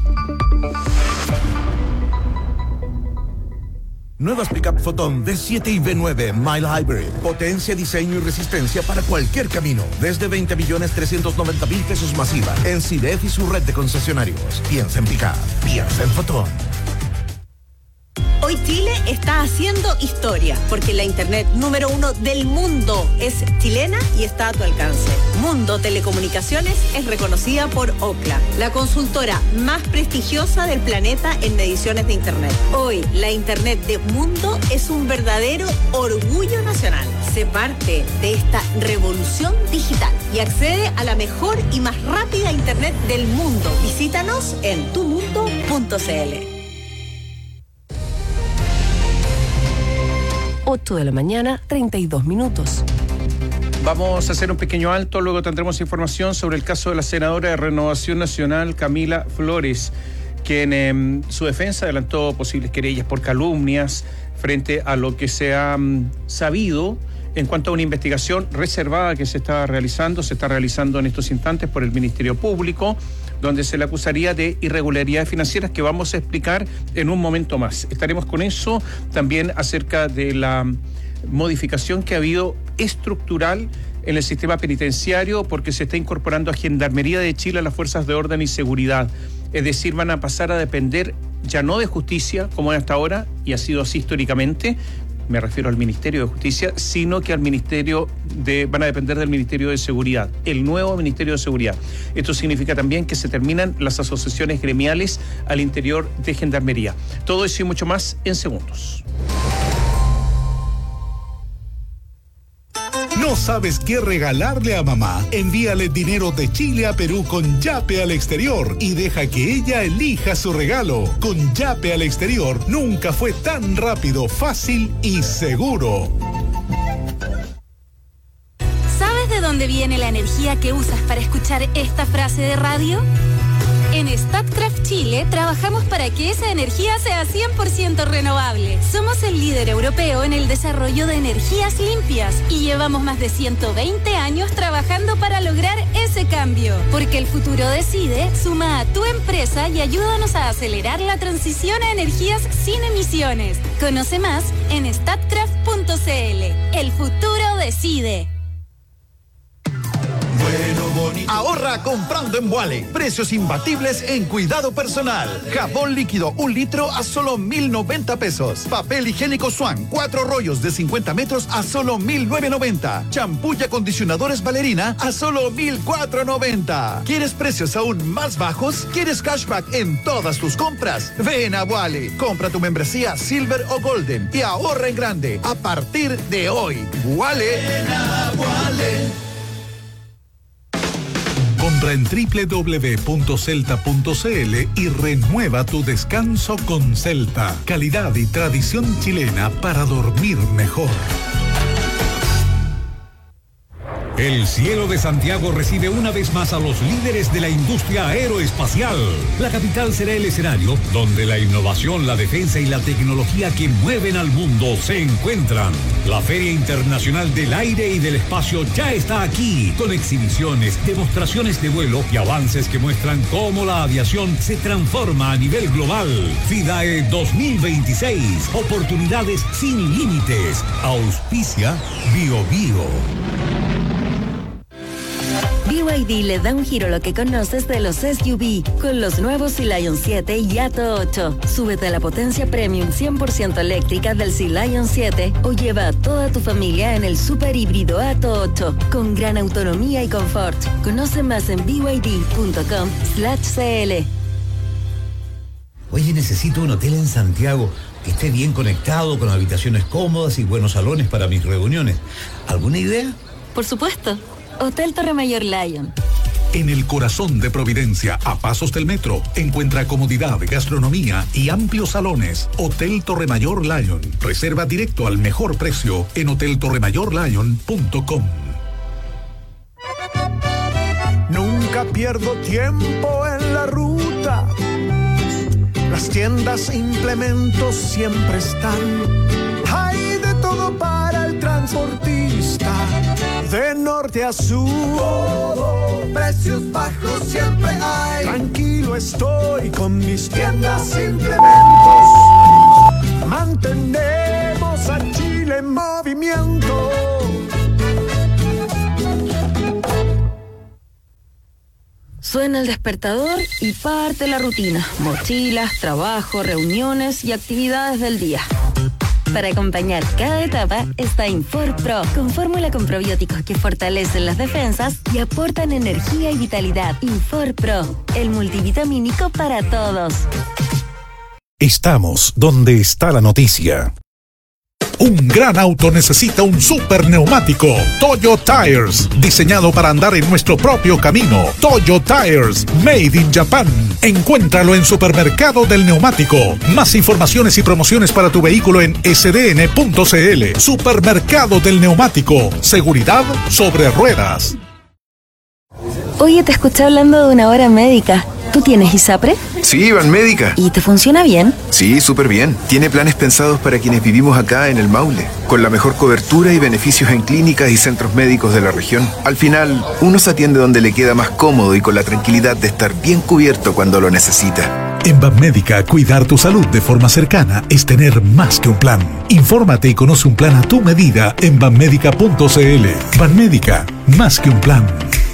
Nuevas Pickup Fotón D siete y V nueve Mile Hybrid. Potencia, diseño y resistencia para cualquier camino. Desde veinte millones trescientos noventa mil pesos masiva. En C I D E F y su red de concesionarios. Piensa en Pickup. Piensa en Fotón. Hoy Chile está haciendo historia, porque la internet número uno del mundo es chilena y está a tu alcance. Mundo Telecomunicaciones es reconocida por Ookla, la consultora más prestigiosa del planeta en mediciones de internet. Hoy, la internet de Mundo es un verdadero orgullo nacional. Sé parte de esta revolución digital y accede a la mejor y más rápida internet del mundo. Visítanos en tu mundo punto c l. ocho de la mañana, treinta y dos minutos. Vamos a hacer un pequeño alto, luego tendremos información sobre el caso de la senadora de Renovación Nacional, Camila Flores, quien en su defensa adelantó posibles querellas por calumnias frente a lo que se ha um, sabido en cuanto a una investigación reservada que se está realizando, se está realizando en estos instantes por el Ministerio Público, donde se le acusaría de irregularidades financieras que vamos a explicar en un momento más. Estaremos con eso, también acerca de la modificación que ha habido estructural en el sistema penitenciario, porque se está incorporando a Gendarmería de Chile a las fuerzas de orden y seguridad. Es decir, van a pasar a depender ya no de justicia, como es hasta ahora, y ha sido así históricamente, me refiero al Ministerio de Justicia, sino que al Ministerio de, van a depender del Ministerio de Seguridad, el nuevo Ministerio de Seguridad. Esto significa también que se terminan las asociaciones gremiales al interior de Gendarmería. Todo eso y mucho más en segundos. ¿No sabes qué regalarle a mamá? Envíale dinero de Chile a Perú con Yape al exterior y deja que ella elija su regalo. Con Yape al exterior nunca fue tan rápido, fácil y seguro. ¿Sabes de dónde viene la energía que usas para escuchar esta frase de radio? En Statkraft Chile trabajamos para que esa energía sea cien por ciento renovable. Somos el líder europeo en el desarrollo de energías limpias y llevamos más de ciento veinte años trabajando para lograr ese cambio. Porque el futuro decide, suma a tu empresa y ayúdanos a acelerar la transición a energías sin emisiones. Conoce más en statkraft punto c l. El futuro decide. Bueno, bonito. Ahorra comprando en Wally. Precios imbatibles en cuidado personal. Jabón líquido un litro a solo mil noventa pesos. Papel higiénico Swan, cuatro rollos de cincuenta metros a solo mil novecientos noventa. Champú y acondicionadores Valerina a solo mil cuatrocientos noventa. ¿Quieres precios aún más bajos? ¿Quieres cashback en todas tus compras? Ven a Wally. Compra tu membresía Silver o Golden y ahorra en grande a partir de hoy. Wally. Ven a Wally. Compra en doble u doble u doble u punto celta punto c l y renueva tu descanso con Celta. Calidad y tradición chilena para dormir mejor. El cielo de Santiago recibe una vez más a los líderes de la industria aeroespacial. La capital será el escenario donde la innovación, la defensa y la tecnología que mueven al mundo se encuentran. La Feria Internacional del Aire y del Espacio ya está aquí, con exhibiciones, demostraciones de vuelo y avances que muestran cómo la aviación se transforma a nivel global. FIDAE dos mil veintiséis, oportunidades sin límites. Auspicia Bio Bio. B Y D le da un giro a lo que conoces de los S U V con los nuevos Sea Lion siete y Atto ocho. Súbete a la potencia premium cien por ciento eléctrica del Sea Lion siete o lleva a toda tu familia en el super híbrido Atto ocho con gran autonomía y confort. Conoce más en b y d punto com slash c l. Oye, necesito un hotel en Santiago que esté bien conectado, con habitaciones cómodas y buenos salones para mis reuniones. ¿Alguna idea? Por supuesto. Hotel Torremayor Lion. En el corazón de Providencia, a pasos del metro, encuentra comodidad, gastronomía y amplios salones. Hotel Torremayor Lion. Reserva directo al mejor precio en hotel torremayor lion punto com. Nunca pierdo tiempo en la ruta. Las tiendas e implementos siempre están. Hay de todo para el transportista. De norte a sur, todo, precios bajos siempre hay. Tranquilo estoy con mis tiendas e implementos. Mantenemos a Chile en movimiento. Suena el despertador y parte la rutina. Mochilas, trabajo, reuniones y actividades del día. Para acompañar cada etapa está Infor Pro, con fórmula con probióticos que fortalecen las defensas y aportan energía y vitalidad. Infor Pro, el multivitamínico para todos. Estamos donde está la noticia. Un gran auto necesita un super neumático. Toyo Tires, diseñado para andar en nuestro propio camino. Toyo Tires, made in Japan. Encuéntralo en Supermercado del Neumático. Más informaciones y promociones para tu vehículo en s d n punto c l. Supermercado del Neumático. Seguridad sobre ruedas. Oye, te escuché hablando de una hora médica. ¿Tú tienes ISAPRE? Sí, Banmédica. ¿Y te funciona bien? Sí, súper bien. Tiene planes pensados para quienes vivimos acá en el Maule, con la mejor cobertura y beneficios en clínicas y centros médicos de la región. Al final, uno se atiende donde le queda más cómodo y con la tranquilidad de estar bien cubierto cuando lo necesita. En Banmédica, cuidar tu salud de forma cercana es tener más que un plan. Infórmate y conoce un plan a tu medida en banmédica punto c l. Banmédica, más que un plan.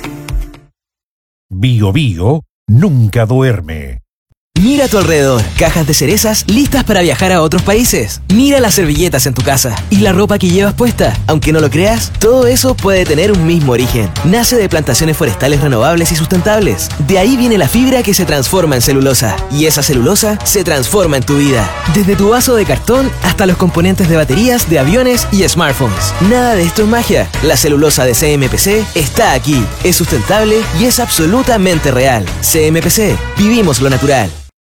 Bio Bio nunca duerme. Mira a tu alrededor, cajas de cerezas listas para viajar a otros países. Mira las servilletas en tu casa y la ropa que llevas puesta. Aunque no lo creas, todo eso puede tener un mismo origen. Nace de plantaciones forestales renovables y sustentables. De ahí viene la fibra que se transforma en celulosa. Y esa celulosa se transforma en tu vida. Desde tu vaso de cartón hasta los componentes de baterías de aviones y smartphones. Nada de esto es magia. La celulosa de C M P C está aquí. Es sustentable y es absolutamente real. C M P C. Vivimos lo natural.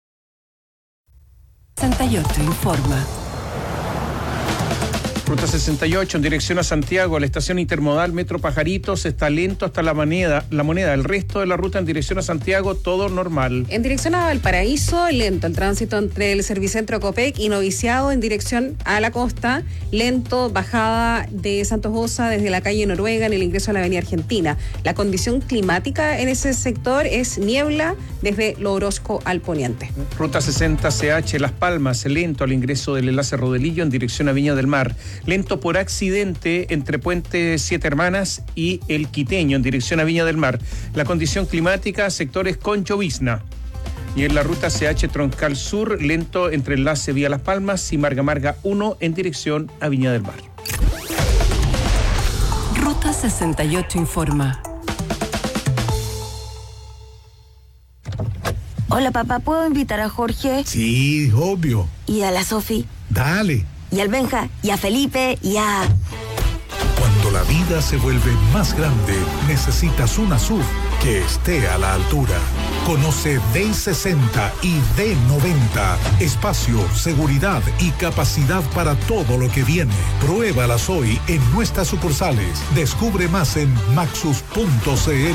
sesenta y ocho informa. Ruta sesenta y ocho en dirección a Santiago, la estación intermodal Metro Pajaritos está lento hasta la moneda, la moneda. El resto de la ruta en dirección a Santiago, todo normal. En dirección a Valparaíso, lento el tránsito entre el Servicentro Copec y Noviciado en dirección a la costa, lento bajada de Santos Bosa desde la calle Noruega en el ingreso a la avenida Argentina. La condición climática en ese sector es niebla desde Lo Orozco al poniente. Ruta sesenta C H Las Palmas, lento al ingreso del enlace Rodelillo en dirección a Viña del Mar. Lento por accidente entre Puente Siete Hermanas y El Quiteño en dirección a Viña del Mar. La condición climática, sectores con llovizna. Y en la ruta C H Troncal Sur, lento entre enlace Vía Las Palmas y Marga Marga uno en dirección a Viña del Mar. Ruta sesenta y ocho informa. Hola papá, ¿puedo invitar a Jorge? Sí, obvio. ¿Y a la Sofi? Dale. ¿Y al Benja? ¿Y a Felipe? ¿Y a...? Cuando la vida se vuelve más grande, necesitas una S U V que esté a la altura. Conoce D sesenta y D noventa. Espacio, seguridad y capacidad para todo lo que viene. Pruébalas hoy en nuestras sucursales. Descubre más en maxus punto c l.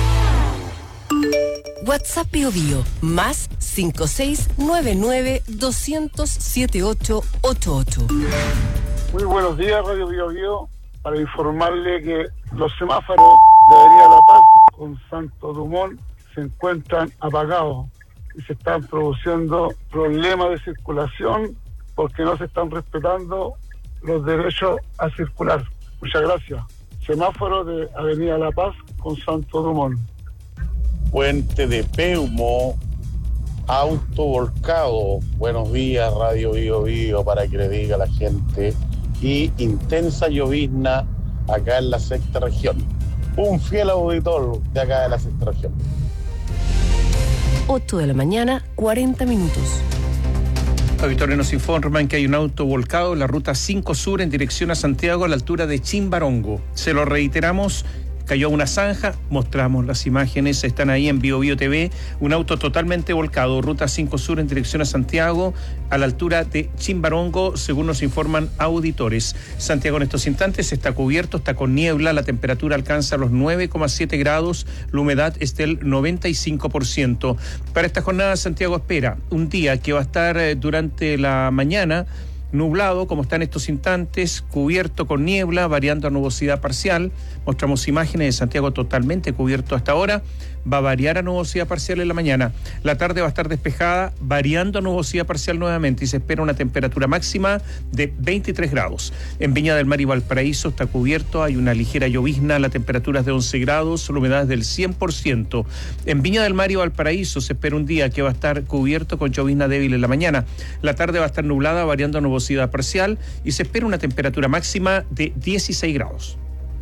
WhatsApp Bio Bio, más cinco seis nueve nueve dos cero cero siete ocho ocho ocho. Muy buenos días, Radio Bio Bio. Para informarle que los semáforos de Avenida La Paz con Santo Dumont se encuentran apagados y se están produciendo problemas de circulación porque no se están respetando los derechos a circular. Muchas gracias. Semáforo de Avenida La Paz con Santo Dumont. Puente de Peumo, auto volcado. Buenos días, Radio Bio Bio, para que le diga a la gente. Y intensa llovizna acá en la sexta región. Un fiel auditor de acá de la sexta región. ocho de la mañana, cuarenta minutos. Auditores nos informan que hay un auto volcado en la ruta cinco Sur en dirección a Santiago a la altura de Chimbarongo. Se lo reiteramos. Cayó una zanja, mostramos las imágenes, están ahí en Bio Bio T V, un auto totalmente volcado, ruta cinco Sur en dirección a Santiago, a la altura de Chimbarongo, según nos informan auditores. Santiago en estos instantes está cubierto, está con niebla, la temperatura alcanza los nueve coma siete grados, la humedad es del noventa y cinco por ciento. Para esta jornada Santiago espera un día que va a estar eh, durante la mañana nublado, como está en estos instantes, cubierto con niebla, variando a nubosidad parcial. Mostramos imágenes de Santiago totalmente cubierto hasta ahora. Va a variar a nubosidad parcial en la mañana. La tarde va a estar despejada, variando a nubosidad parcial nuevamente y se espera una temperatura máxima de veintitrés grados. En Viña del Mar y Valparaíso está cubierto, hay una ligera llovizna, la temperatura es de once grados, la humedad es del cien por ciento. En Viña del Mar y Valparaíso se espera un día que va a estar cubierto con llovizna débil en la mañana. La tarde va a estar nublada, variando a nubosidad parcial y se espera una temperatura máxima de dieciséis grados.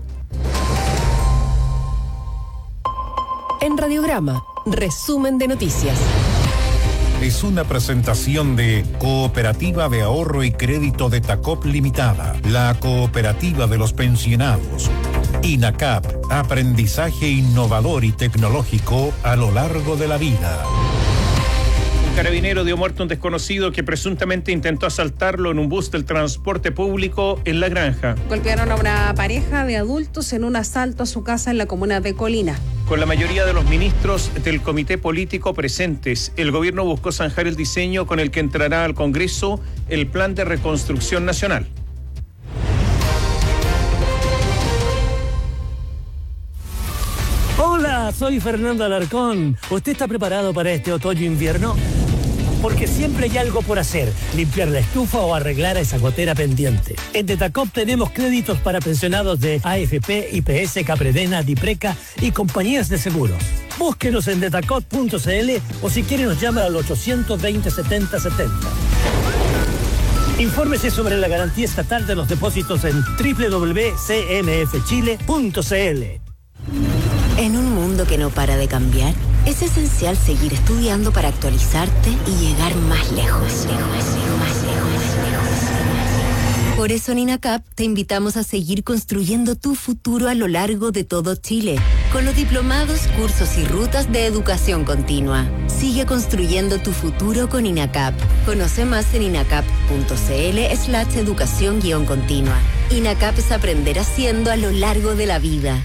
En Radiograma, resumen de noticias. Es una presentación de Cooperativa de Ahorro y Crédito de Tacop Limitada, la cooperativa de los pensionados. INACAP, aprendizaje innovador y tecnológico a lo largo de la vida. Carabinero dio muerte a un desconocido que presuntamente intentó asaltarlo en un bus del transporte público en La Granja. Golpearon a una pareja de adultos en un asalto a su casa en la comuna de Colina. Con la mayoría de los ministros del comité político presentes, el gobierno buscó zanjar el diseño con el que entrará al Congreso el Plan de Reconstrucción Nacional. Hola, soy Fernando Alarcón. ¿Usted está preparado para este otoño-invierno? Porque siempre hay algo por hacer, limpiar la estufa o arreglar esa gotera pendiente. En Detacop tenemos créditos para pensionados de A F P, I P S, Capredena, Dipreca y compañías de seguros. Búsquenos en detacop punto c l o si quiere nos llama al ochocientos veinte setenta setenta. Infórmese sobre la garantía estatal de los depósitos en doble u doble u doble u punto c n f chile punto c l. En un mundo que no para de cambiar, es esencial seguir estudiando para actualizarte y llegar más lejos, lejos, lejos, más lejos, lejos. Por eso en INACAP te invitamos a seguir construyendo tu futuro a lo largo de todo Chile, con los diplomados, cursos y rutas de educación continua. Sigue construyendo tu futuro con INACAP. Conoce más en inacap punto c l slash educación guión continua. INACAP es aprender haciendo a lo largo de la vida.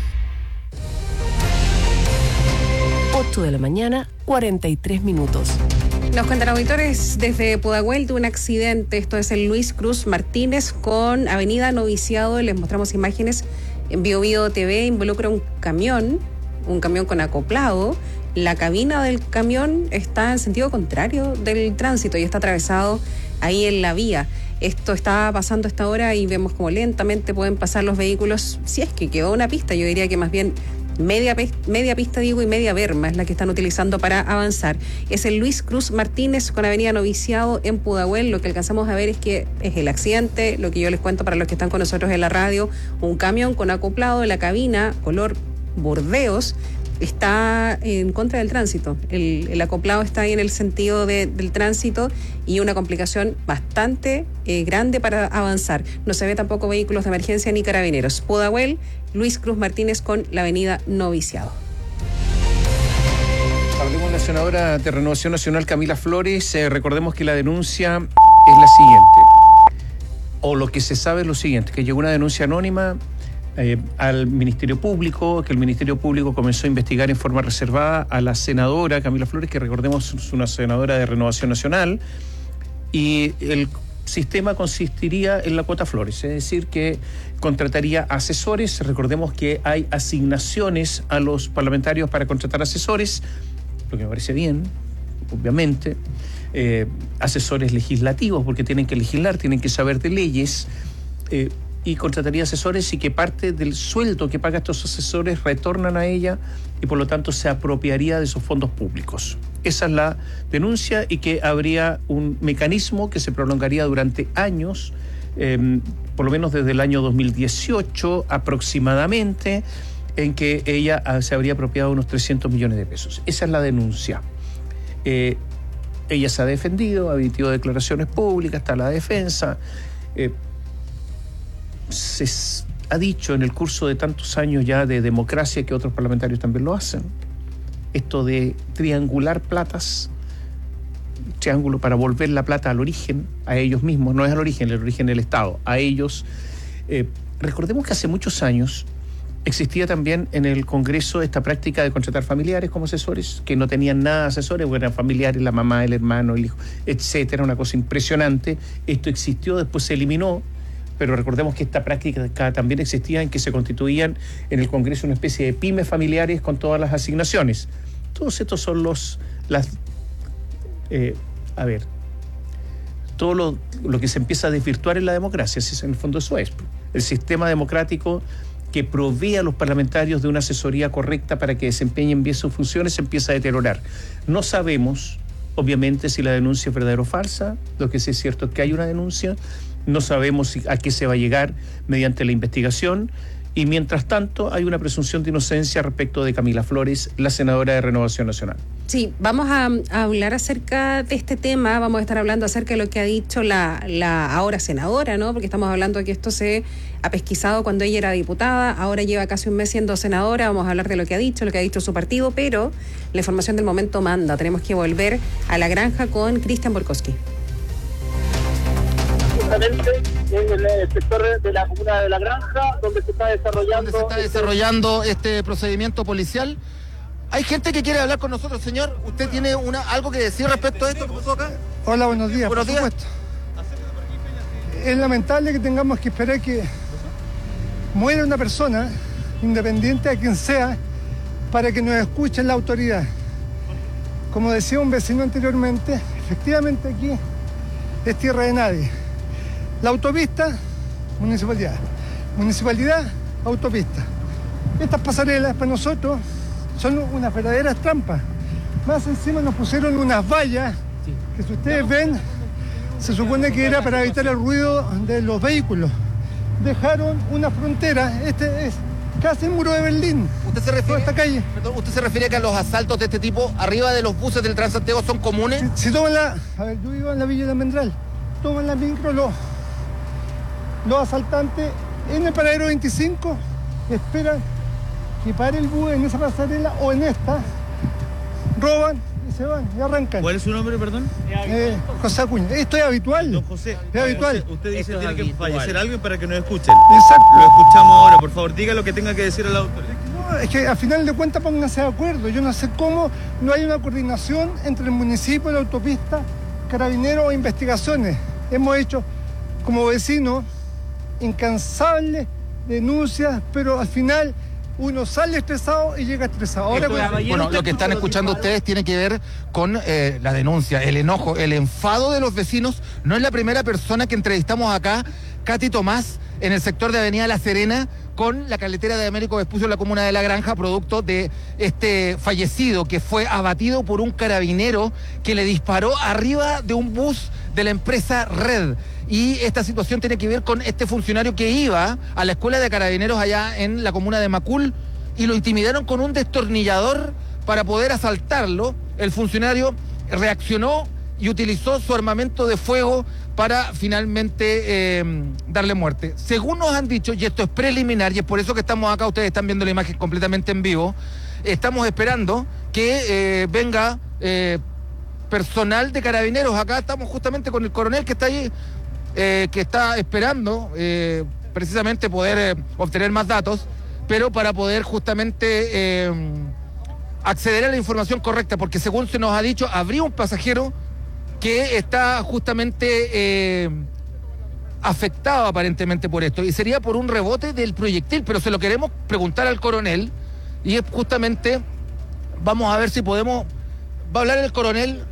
ocho de la mañana, cuarenta y tres minutos. Nos cuentan auditores desde Pudahuel de un accidente. Esto es el Luis Cruz Martínez con Avenida Noviciado. Les mostramos imágenes en Bio Bio T V. Involucra un camión, un camión con acoplado. La cabina del camión está en sentido contrario del tránsito y está atravesado ahí en la vía. Esto está pasando a esta hora y vemos como lentamente pueden pasar los vehículos, si es que quedó una pista, yo diría que más bien media, media pista, digo, y media berma es la que están utilizando para avanzar. Es el Luis Cruz Martínez con avenida Noviciado en Pudahuel. Lo que alcanzamos a ver es que es el accidente, lo que yo les cuento para los que están con nosotros en la radio, un camión con acoplado en la cabina, color Burdeos, está en contra del tránsito. El, el acoplado está ahí en el sentido de, del tránsito y una complicación bastante eh, grande para avanzar. No se ve tampoco vehículos de emergencia ni carabineros. Pudahuel, Luis Cruz Martínez con la avenida Noviciado. Hablemos de la senadora de Renovación Nacional, Camila Flores. Eh, recordemos que la denuncia es la siguiente, o lo que se sabe es lo siguiente, que llegó una denuncia anónima Eh, al Ministerio Público, que el Ministerio Público comenzó a investigar en forma reservada a la senadora Camila Flores, que recordemos es una senadora de Renovación Nacional, y el sistema consistiría en la cuota Flores, es decir, que contrataría asesores. Recordemos que hay asignaciones a los parlamentarios para contratar asesores, lo que me parece bien, obviamente, eh, asesores legislativos, porque tienen que legislar, tienen que saber de leyes, eh, y contrataría asesores y que parte del sueldo que paga estos asesores retornan a ella y por lo tanto se apropiaría de esos fondos públicos. Esa es la denuncia, y que habría un mecanismo que se prolongaría durante años, eh, por lo menos desde el año dos mil dieciocho aproximadamente, en que ella se habría apropiado unos trescientos millones de pesos. Esa es la denuncia. Eh, ella se ha defendido, ha emitido declaraciones públicas, está la defensa. Eh, Se ha dicho en el curso de tantos años ya de democracia, que otros parlamentarios también lo hacen, esto de triangular platas, triángulo para volver la plata al origen, a ellos mismos, no es al origen, el origen del Estado, a ellos. Eh, recordemos que hace muchos años existía también en el Congreso esta práctica de contratar familiares como asesores, que no tenían nada de asesores, porque eran familiares, la mamá, el hermano, el hijo, etcétera, una cosa impresionante. Esto existió, después se eliminó, pero recordemos que esta práctica también existía, en que se constituían en el Congreso una especie de pymes familiares con todas las asignaciones. Todos estos son los, las, eh, a ver, todo lo, lo que se empieza a desvirtuar en la democracia, si en el fondo eso es. El sistema democrático que provee a los parlamentarios de una asesoría correcta para que desempeñen bien sus funciones se empieza a deteriorar. No sabemos, obviamente, si la denuncia es verdadera o falsa. Lo que sí es cierto es que hay una denuncia. No sabemos a qué se va a llegar mediante la investigación, y mientras tanto hay una presunción de inocencia respecto de Camila Flores, la senadora de Renovación Nacional. Sí, vamos a, a hablar acerca de este tema, vamos a estar hablando acerca de lo que ha dicho la, la ahora senadora, ¿no? Porque estamos hablando de que esto se ha pesquisado cuando ella era diputada, ahora lleva casi un mes siendo senadora. Vamos a hablar de lo que ha dicho, lo que ha dicho su partido, pero la información del momento manda. Tenemos que volver a la granja con Cristian Borkowski. En el sector de la comuna de La Granja, donde se está desarrollando, donde se está desarrollando este, este procedimiento policial. Hay gente que quiere hablar con nosotros, señor. ¿Usted tiene una, algo que decir respecto a esto que pasó acá? Hola, buenos días. Buenos por días. Supuesto. Es lamentable que tengamos que esperar que muera una persona, independiente de quien sea, para que nos escuchen la autoridad. Como decía un vecino anteriormente, efectivamente aquí es tierra de nadie. La autopista, municipalidad. Municipalidad, autopista. Estas pasarelas para nosotros son unas verdaderas trampas. Más encima nos pusieron unas vallas que, si ustedes ven, se supone que era para evitar el ruido de los vehículos. Dejaron una frontera, este es casi el muro de Berlín. ¿Usted se refiere, esta calle. Perdón, ¿usted se refiere a que los asaltos de este tipo arriba de los buses del Transantiago son comunes? Si, si toman la... A ver, yo vivo en la Villa de Almendral. Toman la micro, los... Los asaltantes en el paradero veinticinco esperan que pare el bus en esa pasarela o en esta, roban y se van y arrancan. ¿Cuál es su nombre, perdón? Eh, José Acuña. Esto es habitual. Don José, es habitual. Usted, usted dice que tiene habitual. que fallecer alguien para que nos escuchen. Exacto. Lo escuchamos ahora, por favor, diga lo que tenga que decir a la autoridad. No, es que al final de cuentas pónganse de acuerdo. Yo no sé cómo no hay una coordinación entre el municipio, la autopista, carabineros o investigaciones. Hemos hecho, como vecinos, incansables denuncias, pero al final uno sale estresado y llega estresado. Ahora, pues, bueno, lo que están escuchando ustedes tiene que ver con eh, la denuncia, el enojo, el enfado de los vecinos. No es la primera persona que entrevistamos acá, Katy Tomás, en el sector de Avenida La Serena, con la carretera de Américo Vespucio en la comuna de La Granja, producto de este fallecido que fue abatido por un carabinero que le disparó arriba de un bus de la empresa Red. Y esta situación tiene que ver con este funcionario que iba a la escuela de carabineros allá en la comuna de Macul y lo intimidaron con un destornillador para poder asaltarlo. El funcionario reaccionó y utilizó su armamento de fuego para finalmente eh, darle muerte. Según nos han dicho, y esto es preliminar, y es por eso que estamos acá, ustedes están viendo la imagen completamente en vivo, estamos esperando que eh, venga eh, personal de carabineros. Acá estamos justamente con el coronel que está ahí, eh, que está esperando eh, precisamente poder eh, obtener más datos, pero para poder justamente eh, acceder a la información correcta, porque según se nos ha dicho, habría un pasajero que está justamente eh, afectado aparentemente por esto, y sería por un rebote del proyectil, pero se lo queremos preguntar al coronel, y es justamente, vamos a ver si podemos, va a hablar el coronel,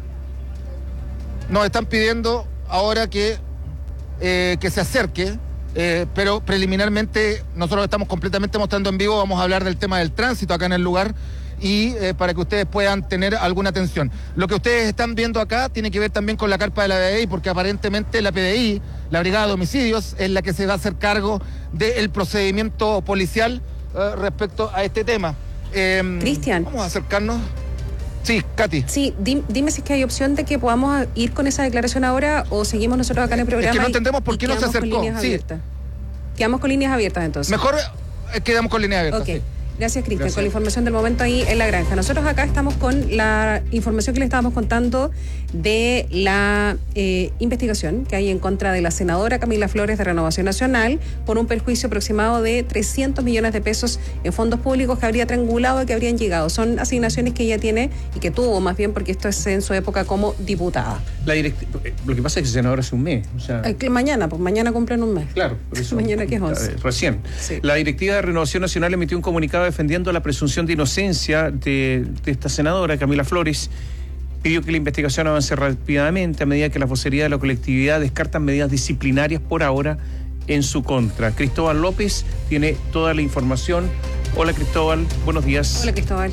nos están pidiendo ahora que, eh, que se acerque, eh, pero preliminarmente nosotros estamos completamente mostrando en vivo, vamos a hablar del tema del tránsito acá en el lugar, y eh, para que ustedes puedan tener alguna atención. Lo que ustedes están viendo acá tiene que ver también con la carpa de la P D I, porque aparentemente la P D I, la Brigada de Homicidios, es la que se va a hacer cargo del procedimiento policial eh, respecto a este tema. Eh, Cristian. Vamos a acercarnos. Sí, Katy. Sí, dime, dime si es que hay opción de que podamos ir con esa declaración ahora o seguimos nosotros acá en el programa. Es que no entendemos por qué no se acercó. Sí. Quedamos con líneas abiertas entonces. Mejor eh, quedamos con líneas abiertas. Ok. Sí. Gracias, Cristian, con la información del momento ahí en La Granja. Nosotros acá estamos con la información que le estábamos contando de la eh, investigación que hay en contra de la senadora Camila Flores de Renovación Nacional por un perjuicio aproximado de trescientos millones de pesos en fondos públicos que habría triangulado y que habrían llegado. Son asignaciones que ella tiene y que tuvo más bien porque esto es en su época como diputada. La direct... Lo que pasa es que senadora hace un mes. O sea... eh, mañana, pues mañana cumplen un mes. Claro, por eso. Mañana que es once. Recién. Sí. La directiva de Renovación Nacional emitió un comunicado defendiendo la presunción de inocencia de, de esta senadora, Camila Flores. Pidió que la investigación avance rápidamente a medida que la vocería de la colectividad descartan medidas disciplinarias por ahora en su contra. Cristóbal López tiene toda la información. Hola, Cristóbal, buenos días. Hola, Cristóbal.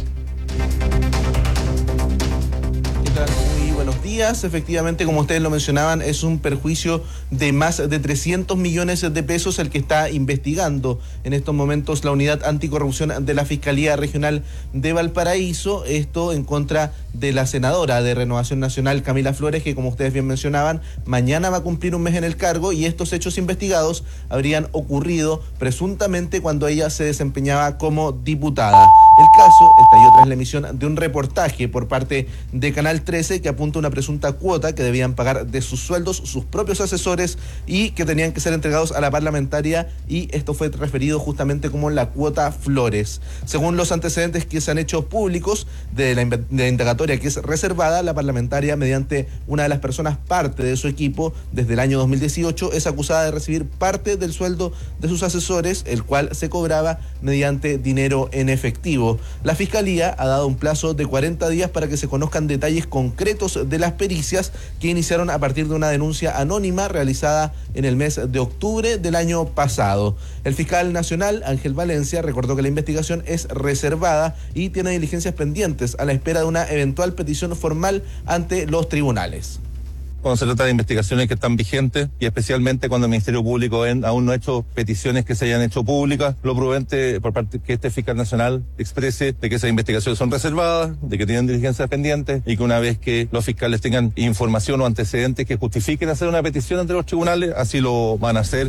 ¿Qué tal? Muy buenos días. Efectivamente, como ustedes lo mencionaban, es un perjuicio de más de trescientos millones de pesos el que está investigando en estos momentos la Unidad Anticorrupción de la Fiscalía Regional de Valparaíso. Esto en contra de la senadora de Renovación Nacional, Camila Flores, que como ustedes bien mencionaban, mañana va a cumplir un mes en el cargo, y estos hechos investigados habrían ocurrido presuntamente cuando ella se desempeñaba como diputada. El caso estalló tras la emisión de un reportaje por parte de Canal trece que apunta a una presunta cuota que debían pagar de sus sueldos sus propios asesores y que tenían que ser entregados a la parlamentaria, y esto fue referido justamente como la cuota Flores. Según los antecedentes que se han hecho públicos de la, de la indagatoria que es reservada, la parlamentaria, mediante una de las personas parte de su equipo desde el año dos mil dieciocho, es acusada de recibir parte del sueldo de sus asesores, el cual se cobraba mediante dinero en efectivo. La Fiscalía ha dado un plazo de cuarenta días para que se conozcan detalles concretos de las pericias que iniciaron a partir de una denuncia anónima realizada en el mes de octubre del año pasado. El fiscal nacional, Ángel Valencia, recordó que la investigación es reservada y tiene diligencias pendientes a la espera de una eventual petición formal ante los tribunales. Cuando se trata de investigaciones que están vigentes, y especialmente cuando el Ministerio Público aún no ha hecho peticiones que se hayan hecho públicas, lo prudente por parte que este fiscal nacional exprese de que esas investigaciones son reservadas, de que tienen diligencias pendientes, y que una vez que los fiscales tengan información o antecedentes que justifiquen hacer una petición ante los tribunales, así lo van a hacer.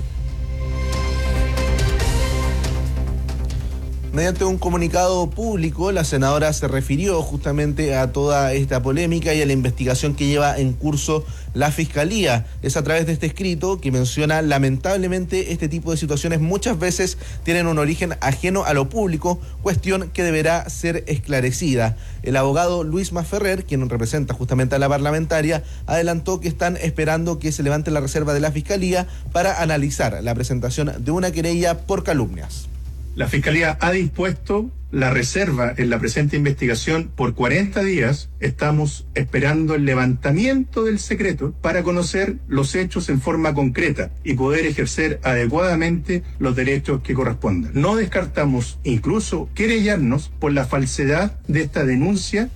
Mediante un comunicado público, la senadora se refirió justamente a toda esta polémica y a la investigación que lleva en curso la Fiscalía. Es a través de este escrito que menciona: lamentablemente este tipo de situaciones muchas veces tienen un origen ajeno a lo público, cuestión que deberá ser esclarecida. El abogado Luis Masferrer, quien representa justamente a la parlamentaria, adelantó que están esperando que se levante la reserva de la Fiscalía para analizar la presentación de una querella por calumnias. La Fiscalía ha dispuesto la reserva en la presente investigación por cuarenta días. Estamos esperando el levantamiento del secreto para conocer los hechos en forma concreta y poder ejercer adecuadamente los derechos que correspondan. No descartamos incluso querellarnos por la falsedad de esta denuncia.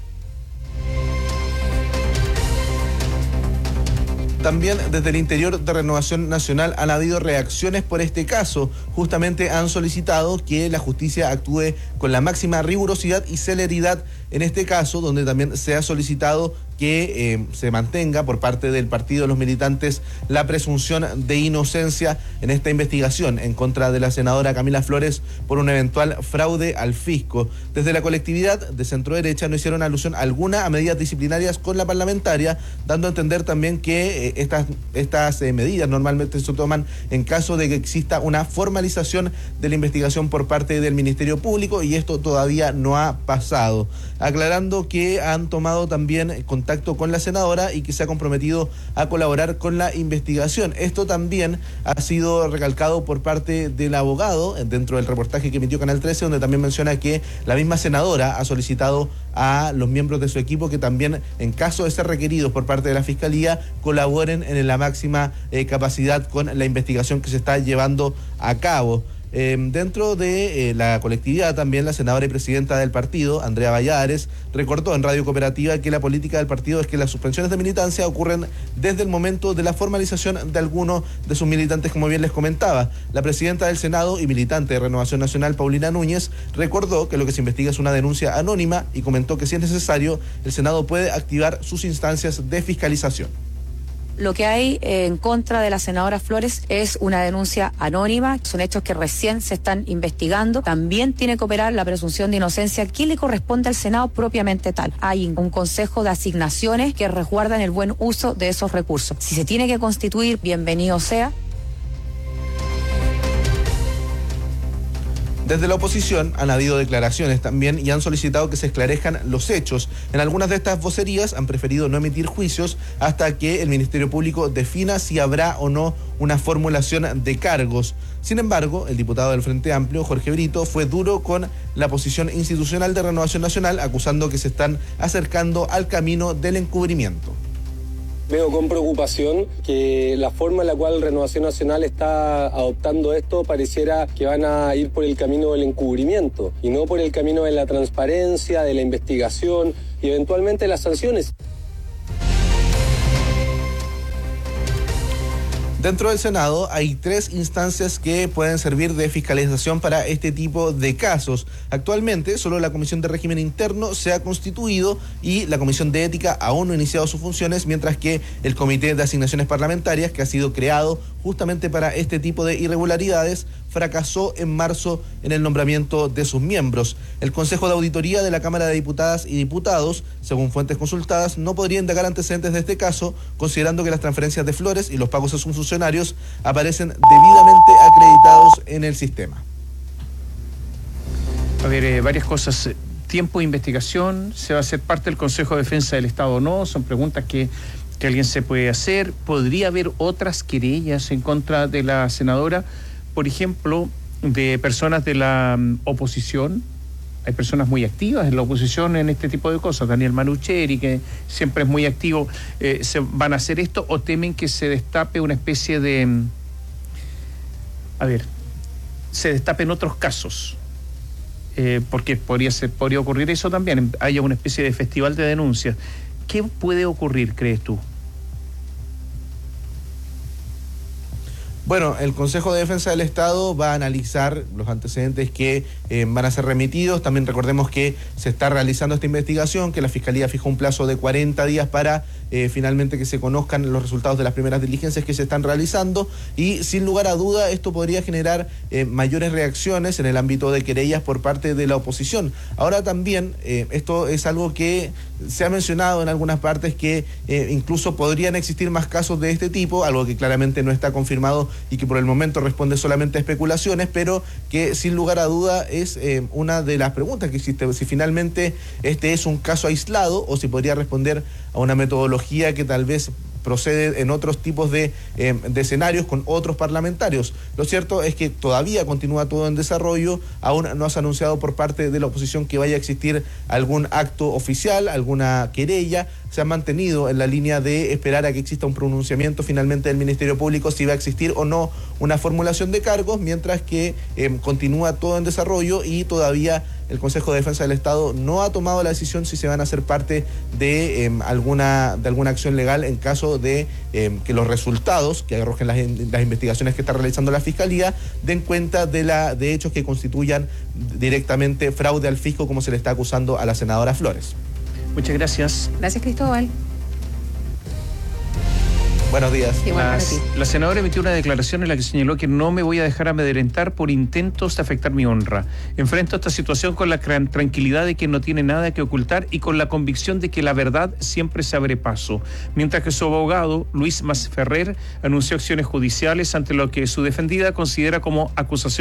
También desde el interior de Renovación Nacional han habido reacciones por este caso. Justamente han solicitado que la justicia actúe con la máxima rigurosidad y celeridad en este caso, donde también se ha solicitado que eh, se mantenga por parte del partido de los militantes la presunción de inocencia en esta investigación en contra de la senadora Camila Flores por un eventual fraude al fisco. Desde la colectividad de centro derecha no hicieron alusión alguna a medidas disciplinarias con la parlamentaria, dando a entender también que eh, estas, estas eh, medidas normalmente se toman en caso de que exista una formalización de la investigación por parte del Ministerio Público, y esto todavía no ha pasado. Aclarando que han tomado también contacto con la senadora y que se ha comprometido a colaborar con la investigación. Esto también ha sido recalcado por parte del abogado dentro del reportaje que emitió Canal trece, donde también menciona que la misma senadora ha solicitado a los miembros de su equipo que también, en caso de ser requeridos por parte de la Fiscalía, colaboren en la máxima eh, capacidad con la investigación que se está llevando a cabo. Eh, dentro de eh, la colectividad también la senadora y presidenta del partido, Andrea Valladares, recordó en Radio Cooperativa que la política del partido es que las suspensiones de militancia ocurren desde el momento de la formalización de alguno de sus militantes, como bien les comentaba. La presidenta del Senado y militante de Renovación Nacional, Paulina Núñez, recordó que lo que se investiga es una denuncia anónima y comentó que si es necesario, el Senado puede activar sus instancias de fiscalización. Lo que hay en contra de la senadora Flores es una denuncia anónima, son hechos que recién se están investigando. También tiene que operar la presunción de inocencia que le corresponde al Senado propiamente tal. Hay un consejo de asignaciones que resguardan el buen uso de esos recursos. Si se tiene que constituir, bienvenido sea. Desde la oposición han habido declaraciones también y han solicitado que se esclarezcan los hechos. En algunas de estas vocerías han preferido no emitir juicios hasta que el Ministerio Público defina si habrá o no una formulación de cargos. Sin embargo, el diputado del Frente Amplio, Jorge Brito, fue duro con la posición institucional de Renovación Nacional, acusando que se están acercando al camino del encubrimiento. Veo con preocupación que la forma en la cual Renovación Nacional está adoptando esto pareciera que van a ir por el camino del encubrimiento y no por el camino de la transparencia, de la investigación y eventualmente las sanciones. Dentro del Senado hay tres instancias que pueden servir de fiscalización para este tipo de casos. Actualmente solo la Comisión de Régimen Interno se ha constituido y la Comisión de Ética aún no ha iniciado sus funciones, mientras que el Comité de Asignaciones Parlamentarias, que ha sido creado justamente para este tipo de irregularidades, fracasó en marzo en el nombramiento de sus miembros. El Consejo de Auditoría de la Cámara de Diputadas y Diputados, según fuentes consultadas, no podría indagar antecedentes de este caso, considerando que las transferencias de Flores y los pagos a sus funcionarios aparecen debidamente acreditados en el sistema. A ver, eh, varias cosas. Tiempo de investigación, ¿se va a hacer parte del Consejo de Defensa del Estado o no? Son preguntas que, que alguien se puede hacer. ¿Podría haber otras querellas en contra de la senadora? Por ejemplo, de personas de la um, oposición. Hay personas muy activas en la oposición en este tipo de cosas. Daniel Manucheri, que siempre es muy activo. Eh, ¿se van a hacer esto o temen que se destape una especie de... Um, a ver, se destapen otros casos? Eh, porque podría ser, podría ocurrir eso también, haya una especie de festival de denuncias. ¿Qué puede ocurrir, crees tú? Bueno, el Consejo de Defensa del Estado va a analizar los antecedentes que eh, van a ser remitidos. También recordemos que se está realizando esta investigación, que la Fiscalía fijó un plazo de cuarenta días para eh, finalmente que se conozcan los resultados de las primeras diligencias que se están realizando, y sin lugar a duda esto podría generar eh, mayores reacciones en el ámbito de querellas por parte de la oposición. Ahora también, eh, esto es algo que se ha mencionado en algunas partes, que eh, incluso podrían existir más casos de este tipo, algo que claramente no está confirmado y que por el momento responde solamente a especulaciones, pero que sin lugar a duda es eh, una de las preguntas que existe, si finalmente este es un caso aislado o si podría responder a una metodología que tal vez procede en otros tipos de, eh, de escenarios con otros parlamentarios. Lo cierto es que todavía continúa todo en desarrollo, aún no se ha anunciado por parte de la oposición que vaya a existir algún acto oficial, alguna querella. Se han mantenido en la línea de esperar a que exista un pronunciamiento finalmente del Ministerio Público si va a existir o no una formulación de cargos, mientras que eh, continúa todo en desarrollo y todavía el Consejo de Defensa del Estado no ha tomado la decisión si se van a hacer parte de eh, alguna de alguna acción legal en caso de eh, que los resultados que arrojen las, las investigaciones que está realizando la Fiscalía den cuenta de la de hechos que constituyan directamente fraude al fisco, como se le está acusando a la senadora Flores. Muchas gracias. Gracias, Cristóbal. Buenos días. Las, la senadora emitió una declaración en la que señaló que no me voy a dejar amedrentar por intentos de afectar mi honra. Enfrento esta situación con la tranquilidad de que no tiene nada que ocultar y con la convicción de que la verdad siempre se abre paso. Mientras que su abogado, Luis Masferrer, anunció acciones judiciales ante lo que su defendida considera como acusación